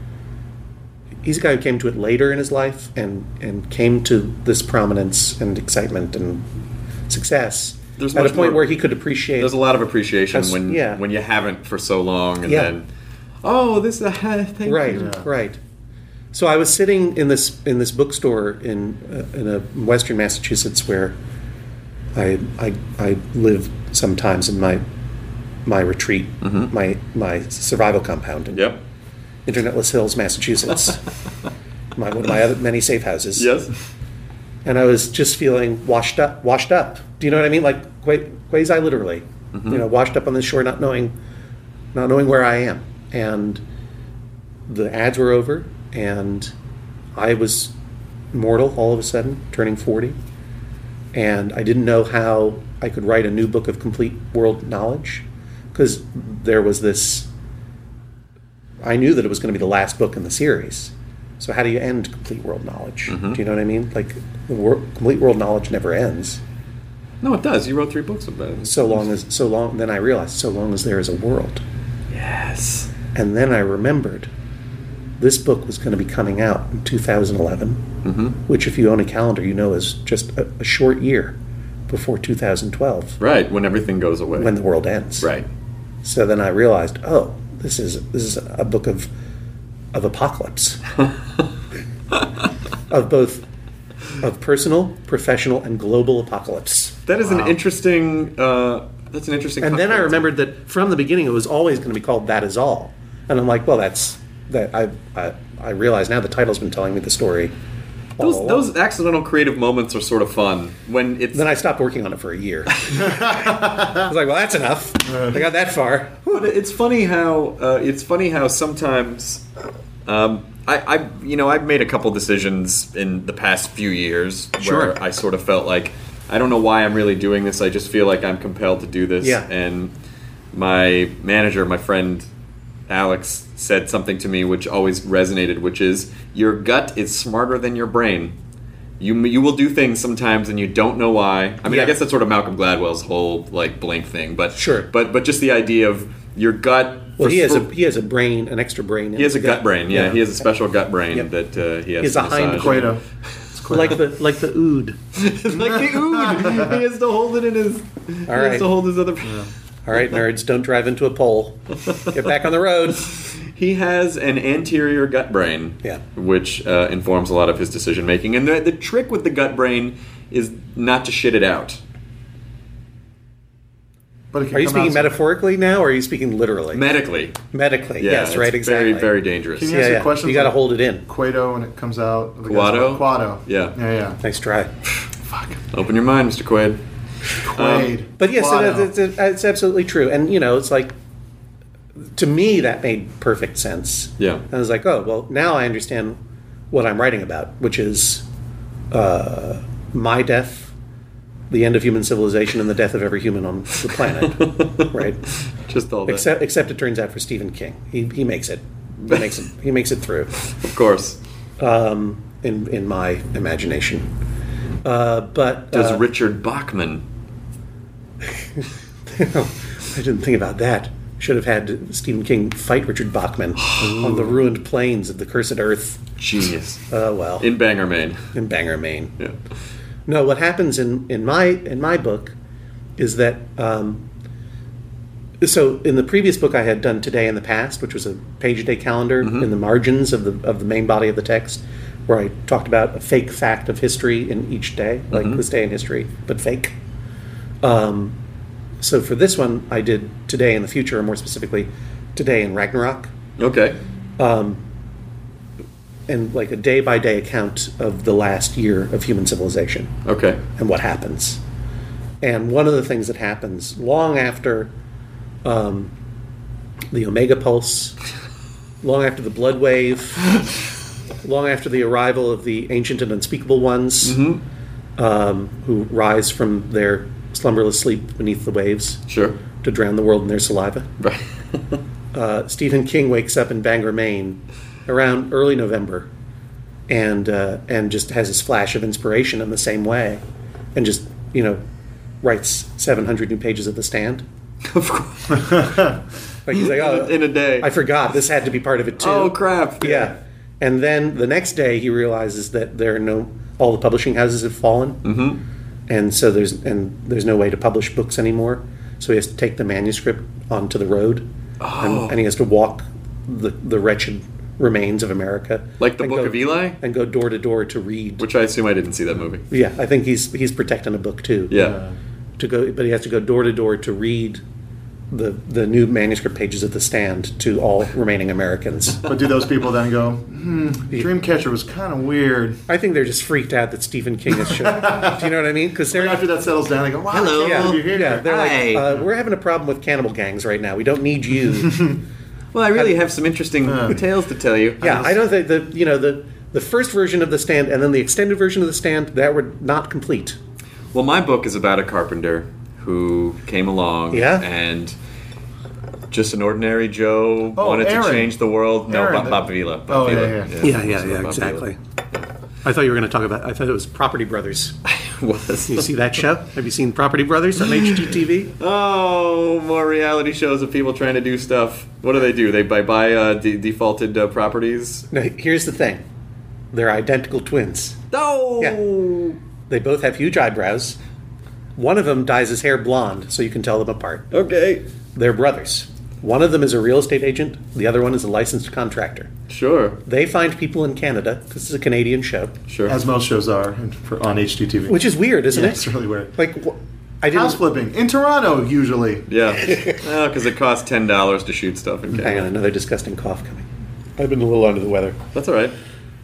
He's a guy who came to it later in his life and, and came to this prominence and excitement and success There's at a much point more- where he could appreciate. There's a lot of appreciation That's- when yeah. when you haven't for so long, and Yeah. then, oh, this uh, thank right, you. right. So I was sitting in this in this bookstore in uh, in a Western Massachusetts where I I, I live sometimes in my my retreat, my my survival compound in Yep. Internetless Hills, Massachusetts. my, one of my other many safe houses. Yes. And I was just feeling washed up. Washed up. Do you know what I mean? Like qua- quasi literally, you know, washed up on the shore, not knowing, not knowing where I am. And the ads were over, and I was mortal all of a sudden, turning forty, and I didn't know how I could write a new book of complete world knowledge because there was this. I knew that it was going to be the last book in the series. So how do you end complete world knowledge? Do you know what I mean? Like, the wor- complete world knowledge never ends. No, it does. You wrote three books about it. So long as so long. Then I realized, so long as there is a world. Yes. And then I remembered, this book was going to be coming out in two thousand eleven, Mm-hmm. which, if you own a calendar, you know is just a, a short year before two thousand twelve, Right, when everything goes away. when the world ends. Right. So then I realized, oh, this is this is a book of of apocalypse, of both of personal, professional, and global apocalypse. That is an interesting. Uh, that's an interesting. And then I concept. remembered that from the beginning it was always going to be called That Is All, and I'm like, well, that's that. I I, I realize now the title's been telling me the story. all Those along. those accidental creative moments are sort of fun when it's. Then I stopped working on it for a year. I was like, well, that's enough. I got that far. But it's funny how uh, it's funny how sometimes um, I, I, you know, I've made a couple decisions in the past few years Sure. where I sort of felt like I don't know why I'm really doing this. I just feel like I'm compelled to do this. Yeah. And my manager, my friend Alex, said something to me which always resonated, which is your gut is smarter than your brain. You you will do things sometimes and you don't know why. I mean, Yeah. I guess that's sort of Malcolm Gladwell's whole like Blink thing, but Sure. But but just the idea of your gut. Well, for- he has for- a he has a brain, an extra brain. in he has a his gut brain. Yeah, Yeah. he has a special gut brain Yep. that uh, he has. He has to a hind massage. Quato. It's Quato. like the like the ood. like the ood. He has to hold it in his. He All has right. to hold his other. All right, nerds, don't drive into a pole. Get back on the road. He has an anterior gut brain, Yeah. which uh, informs a lot of his decision making. And the, the trick with the gut brain is not to shit it out. But it can Are you come speaking out- metaphorically now, or are you speaking literally? Medically, Medically, yeah, yes, it's right, exactly. Very, very dangerous. Can you Yeah, ask yeah. a question? You got to hold it in. Quato when it comes out. The guy's Quado? like, Quado. Yeah. Yeah, yeah. Nice try. Open your mind, Mister Quaid. Quaid. But yes, Quado. it, it's, it's absolutely true. And, you know, it's like, to me, that made perfect sense. Yeah. I was like, oh, well, now I understand what I'm writing about, which is uh, my death, the end of human civilization, and the death of every human on the planet. Right? Just all that. Except, except it turns out for Stephen King. He, he makes it. He makes it. He makes it through. Of course. Um, in in my imagination. Uh, but Does uh, Richard Bachman? I didn't think about that. Should have had Stephen King fight Richard Bachman on the ruined plains of the cursed earth. Genius. Oh well, In Bangor, Maine. in Bangor, Maine. Yeah. No, what happens in, in my in my book is that um, so in the previous book I had done Today in the Past, which was a page a day calendar in the margins of the of the main body of the text, where I talked about a fake fact of history in each day, like this day in history, but fake. Um, so for this one, I did Today in the Future, or more specifically, Today in Ragnarok. Okay. And like a day by day account of the last year of human civilization Okay. and what happens. And one of the things that happens long after um, the Omega Pulse, long after the Blood Wave, long after the arrival of the ancient and unspeakable ones, um, who rise from their slumberless sleep beneath the waves Sure. to drown the world in their saliva. Right. uh, Stephen King wakes up in Bangor, Maine, around early November, and uh, and just has this flash of inspiration in the same way, and just you know writes seven hundred new pages of The Stand. Of course. Like he's like, oh, In a day. I forgot this had to be part of it too. Oh, crap. Yeah, and then the next day he realizes that there are no all the publishing houses have fallen, mm-hmm. and so there's and there's no way to publish books anymore. So he has to take the manuscript onto the road, Oh. and, and he has to walk the the wretched remains of America, Like the and Book go- of Eli? and go door to door to read. Which I assume I didn't see that movie. Yeah, I think he's he's protecting a book too. Yeah. To go, but he has to go door to door to read the the new manuscript pages of The Stand to all remaining Americans. But do those people then go, hmm, Dreamcatcher was kind of weird? I think they're just freaked out that Stephen King has shown. Do you know what I mean? Because they're After that settles down, they go, wow, Hello. I can't yeah, believe you're here. yeah, they're Hi. like, uh, we're having a problem with cannibal gangs right now. We don't need you. Well, I really have some interesting tales to tell you. Yeah, I don't think the you know the the first version of The Stand and then the extended version of The Stand that were not complete. Well, my book is about a carpenter who came along Yeah. and just an ordinary Joe Oh, wanted Aaron. to change the world. No, Aaron, Bob, the- Bob Vila. Bob Oh, yeah, Vila. yeah. Yeah, it yeah, was yeah, Bob exactly. Vila. I thought you were going to talk about. I thought it was Property Brothers. Was. You see that show? Have you seen Property Brothers on H G T V? Oh, more reality shows of people trying to do stuff. What do they do? They buy, buy uh, de- defaulted uh, properties? No, here's the thing: they're identical twins. No! Yeah. They both have huge eyebrows. One of them dyes his hair blonde, so you can tell them apart. Okay. They're brothers. One of them is a real estate agent. The other one is a licensed contractor. Sure. They find people in Canada because it's a Canadian show, Sure. As most shows are in- for, on H G T V. which is weird, isn't yeah, it? it's really weird. Like, wh- I didn't. House flipping in Toronto, usually. Yeah. Because it costs ten dollars to shoot stuff in Hang Canada. on, another disgusting cough coming. I've been a little under the weather. That's all right.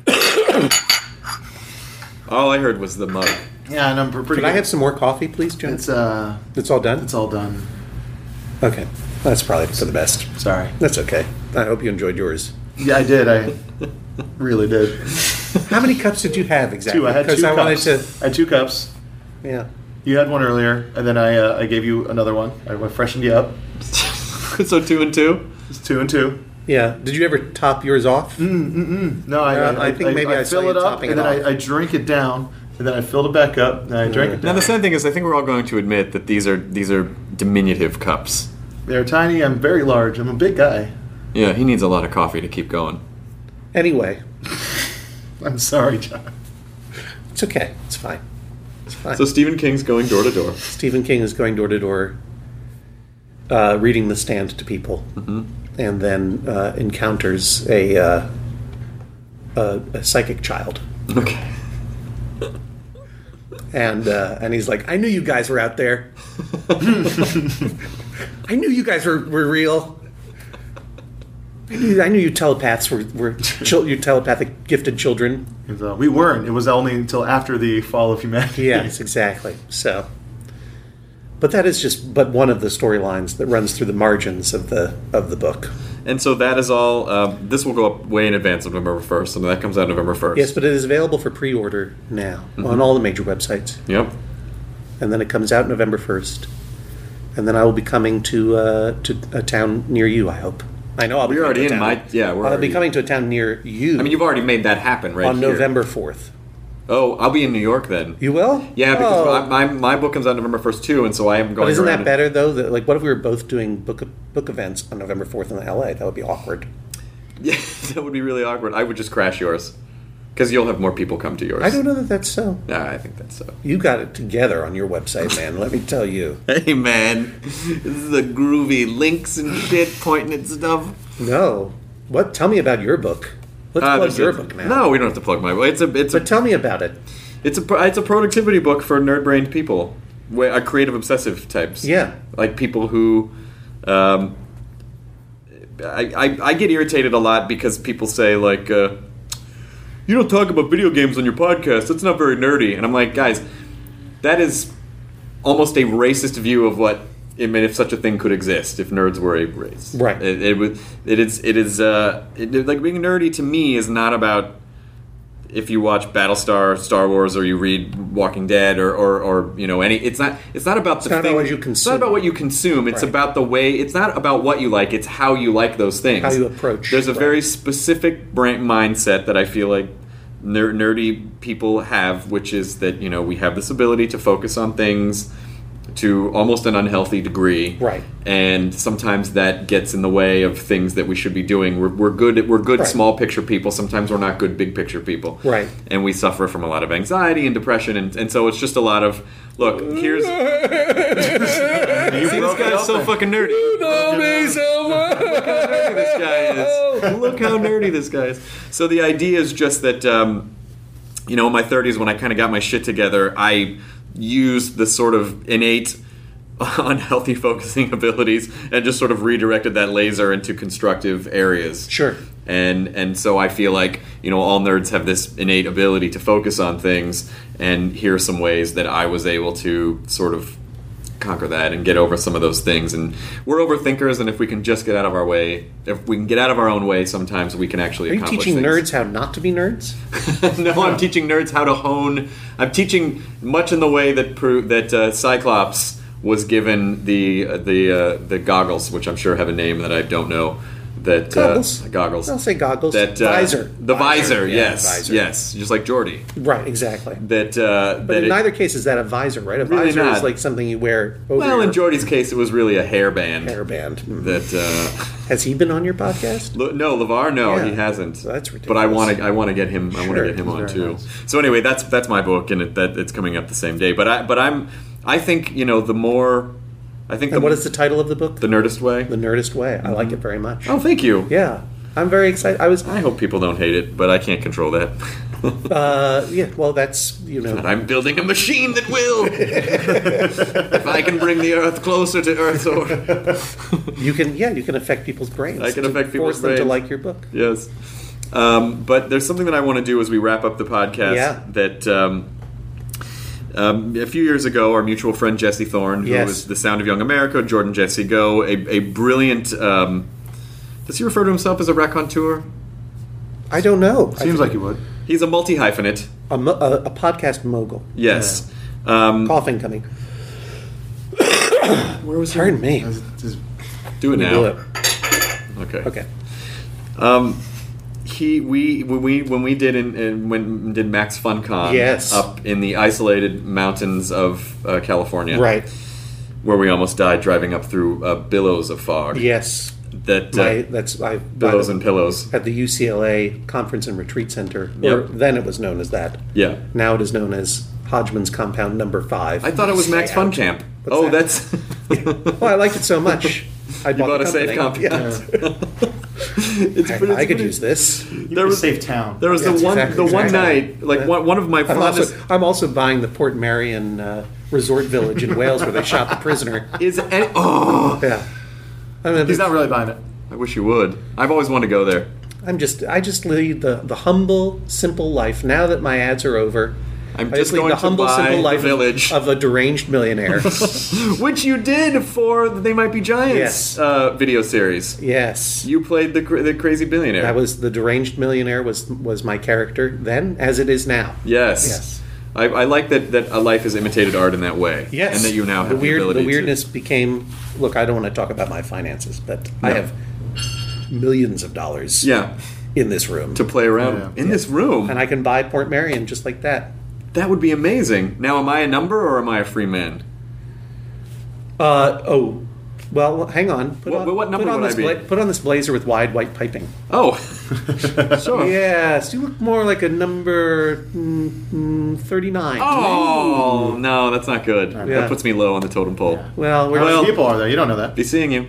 All I heard was the mug. Yeah, and I'm pre- pretty Could I good. have some more coffee, please, John? It's, uh, It's all done? it's all done. Okay. That's probably for the best. Sorry. That's okay. I hope you enjoyed yours. Yeah, I did. I Really did. How many cups did you have exactly? Two. I had two I cups. wanted to. I had two cups. Yeah. You had one earlier, and then I uh, I gave you another one. I freshened you up. So two and two? It's two and two. Yeah. Did you ever top yours off? Mm, mm, mm. No, I, Uh, I, I think maybe I saw fill you it up, topping and it then off. I, I drink it down, and then I filled it back up, and I drank it Now down. the sad thing is, I think we're all going to admit that these are these are diminutive cups. They're tiny. I'm very large. I'm a big guy. Yeah, he needs a lot of coffee to keep going. Anyway, I'm sorry, John. it's okay. It's fine. It's fine. So Stephen King's going door to door. Stephen King is going door to door, uh, reading The Stand to people, Mm-hmm. and then uh, encounters a, uh, a a psychic child, Okay. and uh, and he's like, "I knew you guys were out there. I knew you guys were, were real. I knew, I knew you telepaths were were chil- you telepathic gifted children." And, uh, we weren't. It was only until after the fall of humanity. Yes, exactly. So, but that is just but one of the storylines that runs through the margins of the of the book. And so that is all. Um, this will go up way in advance of November first, and that comes out November first. Yes, but it is available for pre-order now on all the major websites, Yep. and then it comes out November first, and then I will be coming to uh, to a town near you. I hope. I know I'll be We're coming already to a in town. my- yeah, we're I'll already- be coming to a town near you. I mean, you've already made that happen, right? on here. November fourth. Oh, I'll be in New York then. You will? Yeah, because Oh. my, my my book comes out November first too, and so I am going. But isn't around that better though? That, like, what if we were both doing book book events on November fourth in L A? That would be awkward. Yeah, that would be really awkward. I would just crash yours because you'll have more people come to yours. I don't know that that's so. Nah, I think that's so. You got it together on your website, man. Let me tell you. Hey man, this is the groovy links and shit pointing at stuff. No. What? Tell me about your book. Let's Uh, plug there's your a- book now. No, we don't have to plug my book. It's a it's a But tell me about it. it's a pro- it's a productivity book for nerd-brained people, where uh, creative obsessive types. Yeah. like people who. Um, I, I I get irritated a lot because people say like, uh, you don't talk about video games on your podcast. That's not very nerdy. And I'm like, guys, that is almost a racist view of what. I mean, if such a thing could exist, if nerds were a race, Right. It, it would. It is. It is. Uh, it, like being nerdy to me is not about if you watch Battlestar, Star Wars, or you read Walking Dead, or, or, or you know any. It's not. It's not about the not about thing. what you It's consume. not about what you consume. It's Right. about the way. It's not about what you like. It's how you like those things. How you approach, There's a right. very specific brain mindset that I feel like ner- nerdy people have, which is that you know we have this ability to focus on things to almost an unhealthy degree, Right. And sometimes that gets in the way of things that we should be doing. We're, we're good. At, we're good Right. small picture people. Sometimes we're not good big picture people, Right. And we suffer from a lot of anxiety and depression, and, and so it's just a lot of look. Here's see, this guy's so fucking nerdy. You know me so much. Look how nerdy this guy is. Look how nerdy this guy is. So the idea is just that um, you know, in my thirties when I kind of got my shit together, I used the sort of innate unhealthy focusing abilities and just sort of redirected that laser into constructive areas. Sure. And and so I feel like, you know, all nerds have this innate ability to focus on things, and here are some ways that I was able to sort of conquer that and get over some of those things. And we're overthinkers, and if we can just get out of our way, if we can get out of our own way, sometimes we can actually Are you accomplish teaching things. nerds how not to be nerds? No, I'm teaching nerds how to hone. I'm teaching much in the way that pro- that uh, Cyclops was given the uh, the uh, the goggles, which I'm sure have a name that I don't know. That Goggles. uh, goggles. I'll say goggles. That uh, Visor. The visor. Visor, yeah, yes. visor. Yes. Just like Geordie. Right, exactly. That. Uh, But that in it- neither case is that a visor, right? A Really visor not. is like something you wear over well, your in Geordie's case, it was really a hairband. hairband. Mm. That. Uh, Has he been on your podcast? Lo- no, LeVar, no, Yeah. he hasn't. So that's But I ridiculous. want to. I want to get him. I want Sure, to get him he's on very too. nice. So anyway, that's that's my book, and it, that it's coming up the same day. But I. But I'm. I think you know the more. I think And the what is the title of the book? the Nerdist way. The Nerdist Way. I like it very much. Oh, thank you. Yeah. I'm very excited. I was, I hope people don't hate it, but I can't control that. uh, yeah, well, that's, you know. But I'm building a machine that will. If I can bring the Earth closer to Earth's orbit. You can, yeah, you can affect people's brains. I can to affect people's force them to brains. like your book. Yes. Um, but there's something that I want to do as we wrap up the podcast. Yeah. That um, um, a few years ago, our mutual friend Jesse Thorne, who Yes. was The Sound of Young America, Jordan Jesse Go, a, a brilliant. Um, does he refer to himself as a raconteur? I don't know. I Seems think like you would. He's a multi-hyphenate. a, mo- a, a podcast mogul. Yes. Um, Coughing coming. where was he? Pardon me. It's- it's- Do it You now. do it. Okay. Okay. Um, he we when we when we did in, in when did Max FunCon Yes. up in the isolated mountains of uh, California, Right. where we almost died driving up through uh, billows of fog. Yes. That uh, My, that's I billows and pillows. at the U C L A Conference and Retreat Center. Yep. Or then it was known as that. Yeah. Now it is known as Hodgman's Compound Number Five. I thought it was Max Stay out. Fun Camp. What's oh, that? that's. Well, I liked it so much. I You bought the a safe company. compound. Yeah. It's I, pretty- I could pretty- use this. There was safe town. There was Yes, the one exactly, the one exactly. night like one, one of my I'm fondest also, I'm also buying the Port Marion uh, resort village in Wales where they shot the prisoner. is any, oh Yeah. I mean, He's not really buying it. I wish you would. I've always wanted to go there. I'm just I just lead the, the humble, simple life. Now that my ads are over, I'm I just lead going the to humble, buy simple the life village. of, of a deranged millionaire. Which you did for the They Might Be Giants Yes. uh, video series. Yes. You played the cra- the crazy billionaire. That was the deranged millionaire was was my character then, as it is now. yes. Yes. I, I like that, that a life has imitated art in that way. Yes. And that you now have the the, weird. ability The weirdness to. became. Look, I don't want to talk about my finances, but I No. have millions of dollars. Yeah. In this room, To play around Yeah. in this room. and I can buy Port Marion just like that. That would be amazing. Now, am I a number or am I a free man? Uh oh. Well, hang on. Put What- on, what number put on would this I be? bla- put on this blazer with wide white piping. Oh. Sure. Yes, you look more like a number mm, mm, thirty-nine. Oh, no, that's not good. Yeah. That puts me low on the totem pole. Well, we're How Well- many people are there? You don't know that. Be seeing you.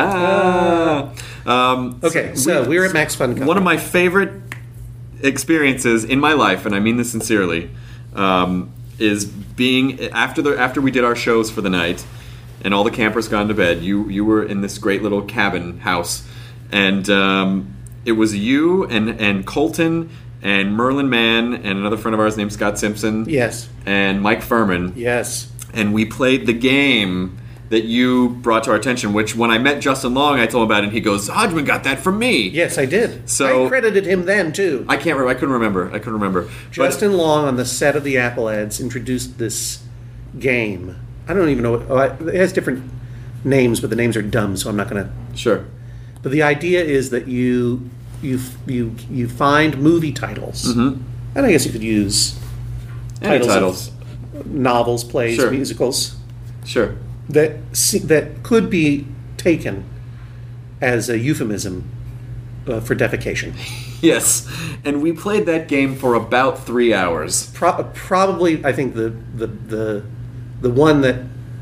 Ah. Um, okay. So we, are at Max FunCon. One of my favorite experiences in my life, and I mean this sincerely, um, is being after the after we did our shows for the night, and all the campers gone to bed. You you were in this great little cabin house, and um, it was you and and Colton and Merlin Mann and another friend of ours named Scott Simpson. Yes. And Mike Furman. Yes. And we played the game that you brought to our attention, which when I met Justin Long, I told him about it, and he goes, Hodgman got that from me. Yes, I did. So- I credited him then too. I can't remember. I couldn't remember. I couldn't remember. Justin Long on the set of the Apple ads introduced this game. I don't even know what. Oh, I, it has different names, but the names are dumb, so I'm not going to. But, sure. But the idea is that you you you you find movie titles, Mm-hmm. and I guess you could use Any Titles titles. of- novels, plays, Sure. musicals Sure. that se- that could be taken as a euphemism uh, for defecation. Yes. And we played that game for about three hours. Pro- probably, I think the, the the the one that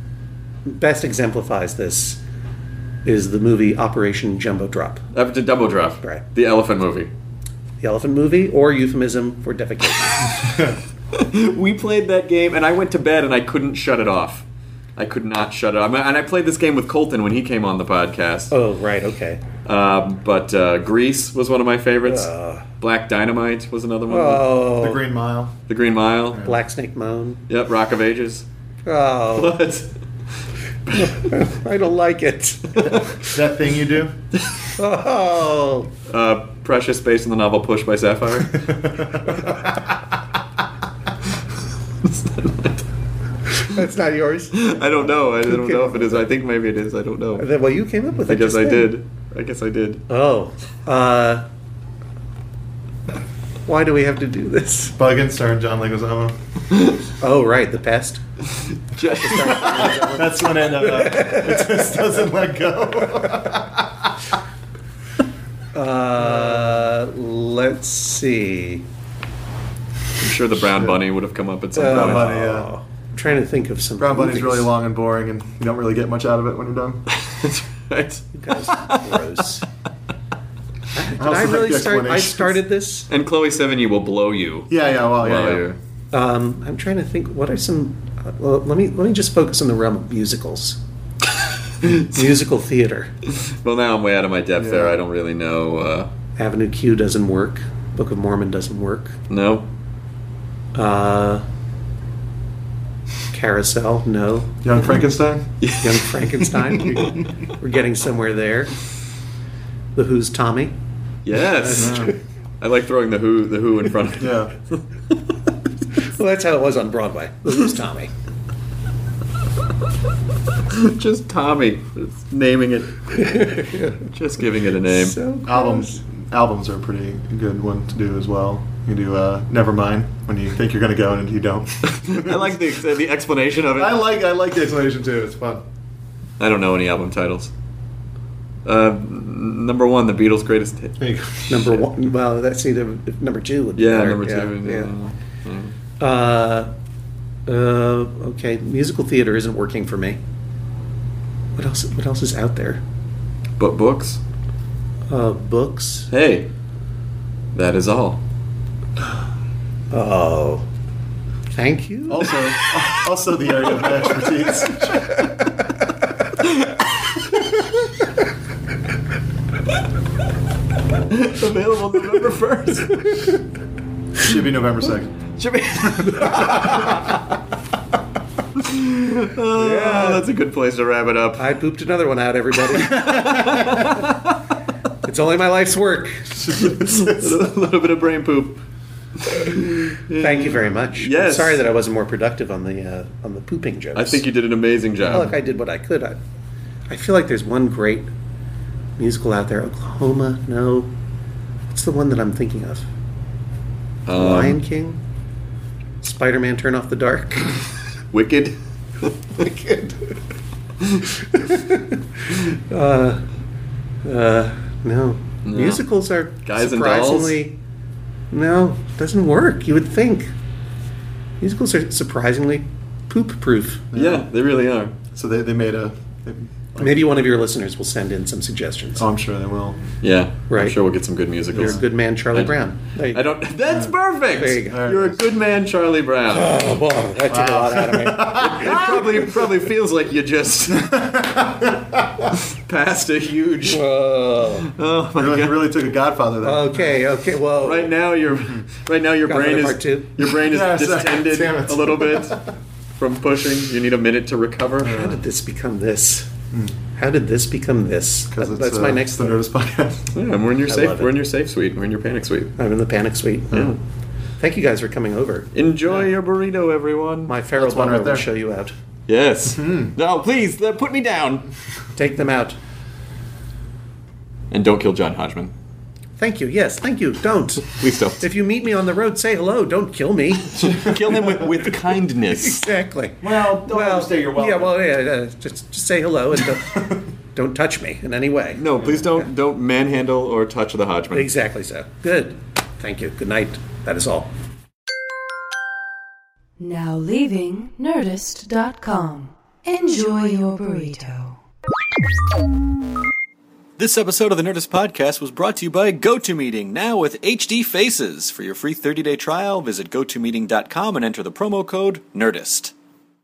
best exemplifies this is the movie Operation Jumbo Drop, Up to Double Drop. Right. The elephant movie. the elephant movie, or euphemism for defecation. We played that game, and I went to bed, and I couldn't shut it off. I could not shut it off. And I played this game with Colton when he came on the podcast. Oh, right, okay. Um, but uh, Grease was one of my favorites. Uh. Black Dynamite was another one. Oh, The Green Mile. The Green Mile. Black Snake Moan. Yep, Rock of Ages. Oh, What? I don't like it. That thing you do? Oh, Uh, Precious, based on the novel Push by Sapphire. that's not yours. I don't know. I don't know if it is. I think maybe it is. I don't know. Well, you came up with it. I guess just I then. did. I guess I did. Oh, uh, why do we have to do this? Buggin' starring John Leguizamo. Oh, right, the pest. That's when it, uh, it just doesn't let go. Uh, let's see. I'm sure the Brown Bunny would have come up at some Uh, point. Bunny, yeah. I'm trying to think of some. Brown Bunny's movies. really long and boring, and you don't really get much out of it when you're done. That's right. You guys are gross. Did also I like really the start? I explanations. started this. And Chloe Sevigny will blow you. Yeah, yeah, well, yeah. while yeah. you're- Um, I'm trying to think. What are some? Uh, well, let me let me just focus on the realm of musicals. Musical theater. Well, now I'm way out of my depth Yeah. there. I don't really know. Uh, Avenue Q doesn't work. Book of Mormon doesn't work. no. Uh, Carousel, no. Young Frankenstein? Young Frankenstein. We're getting somewhere there. The Who's Tommy. Yes. I like throwing the Who the Who in front of Yeah. Well, that's how it was on Broadway. This was Tommy. Just Tommy. Just naming it. Just giving it a name. So close. Albums albums are a pretty good one to do as well. You do uh, Nevermind when you think you're going to go and you don't. I like the the explanation of it. I like I like the explanation too. It's fun. I don't know any album titles. Uh, number one, the Beatles' greatest hit. There you go. Number one. Well, that's either number two. Would be Yeah, better. number two. Yeah. Yeah. yeah. Uh, uh, okay, musical theater isn't working for me. What else? What else is out there? But books. Uh, books. Hey, that is all. Oh, thank you. Also, also the area of expertise. Available November first. Should be November second. Should be. Oh, yeah, that's a good place to wrap it up. I pooped another one out, everybody. It's only my life's work. A little bit of brain poop. Thank you very much. Yes. I'm sorry that I wasn't more productive on the uh, on the pooping jokes. I think you did an amazing job. Oh, look, I did what I could. I, I feel like there's one great musical out there. Oklahoma? No. What's the one that I'm thinking of? Um, Lion King? Spider-Man Turn Off the Dark? Wicked. Wicked. uh, uh, no. No. Musicals are Guys and surprisingly... No, doesn't work. You would think. Musicals are surprisingly poop-proof. Yeah, they really are. So they, they made a. They, Maybe one of your listeners will send in some suggestions. oh, I'm sure they will. Yeah, Right. I'm sure we'll get some good musicals. You're a good man, Charlie I- Brown. There you I go. don't. That's perfect. There you go. You're a good man, Charlie Brown. Oh, boy, that took a lot out of me. It probably probably feels like you just passed a huge. Whoa. Oh my Really, god! really took a Godfather there. Okay, okay, well... Right now, your right now your Godfather brain Part is two. your brain is Yeah, sorry. distended Damn it. a little bit from pushing. You need a minute to recover. How did this become this? How did this become this? Because That- it's, that's uh, my next the thing. Nerdist podcast. Yeah, and we're in your I safe. love it. We're in your safe suite. We're in your panic suite. I'm in the panic suite. Yeah. Thank you guys for coming over. Enjoy your burrito, everyone. My feral That's one bummer right there. will show you out. Yes. No, please uh, put me down. Take them out. And don't kill John Hodgman. Thank you. Yes, thank you. Don't. Please don't. If you meet me on the road, say hello. Don't kill me. Kill him with, with kindness. Exactly. Well, don't overstay your welcome. Yeah, well, yeah, uh, just, just say hello and don't, don't touch me in any way. No, please don't don't manhandle or touch the Hodgman. Exactly so. Good. Thank you. Good night. That is all. Now leaving Nerdist dot com. Enjoy your burrito. This episode of the Nerdist Podcast was brought to you by GoToMeeting, now with H D Faces. For your free thirty-day trial, visit go to meeting dot com and enter the promo code NERDIST.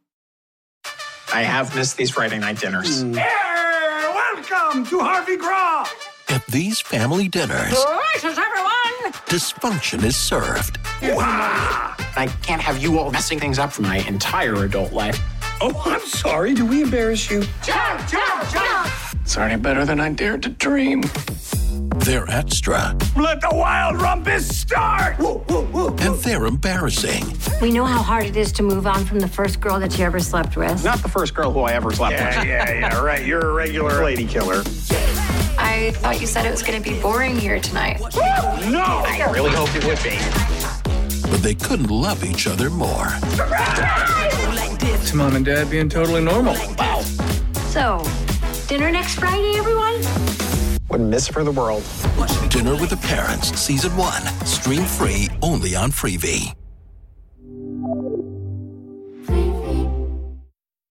I have missed these Friday night dinners. Welcome to Harvey Graw. At these family dinners, Delicious, everyone. dysfunction is served. I can't have you all messing things up for my entire adult life. Oh, I'm sorry. Do we embarrass you? Jump, jump, jump. It's already better than I dared to dream. They're extra, Let the wild rumpus start. Woo, woo, woo. and they're embarrassing. We know how hard it is to move on from the first girl that you ever slept with. Not the first girl who I ever slept Yeah, with. yeah, yeah, right. You're a regular lady killer. I thought you said it was going to be boring here tonight. No. I really hoped it would be. But they couldn't love each other more. It's Mom and Dad being totally normal. Wow. So, dinner next Friday, everyone? Wouldn't miss it for the world. Dinner with the Parents, Season one. Stream free only on Freevee.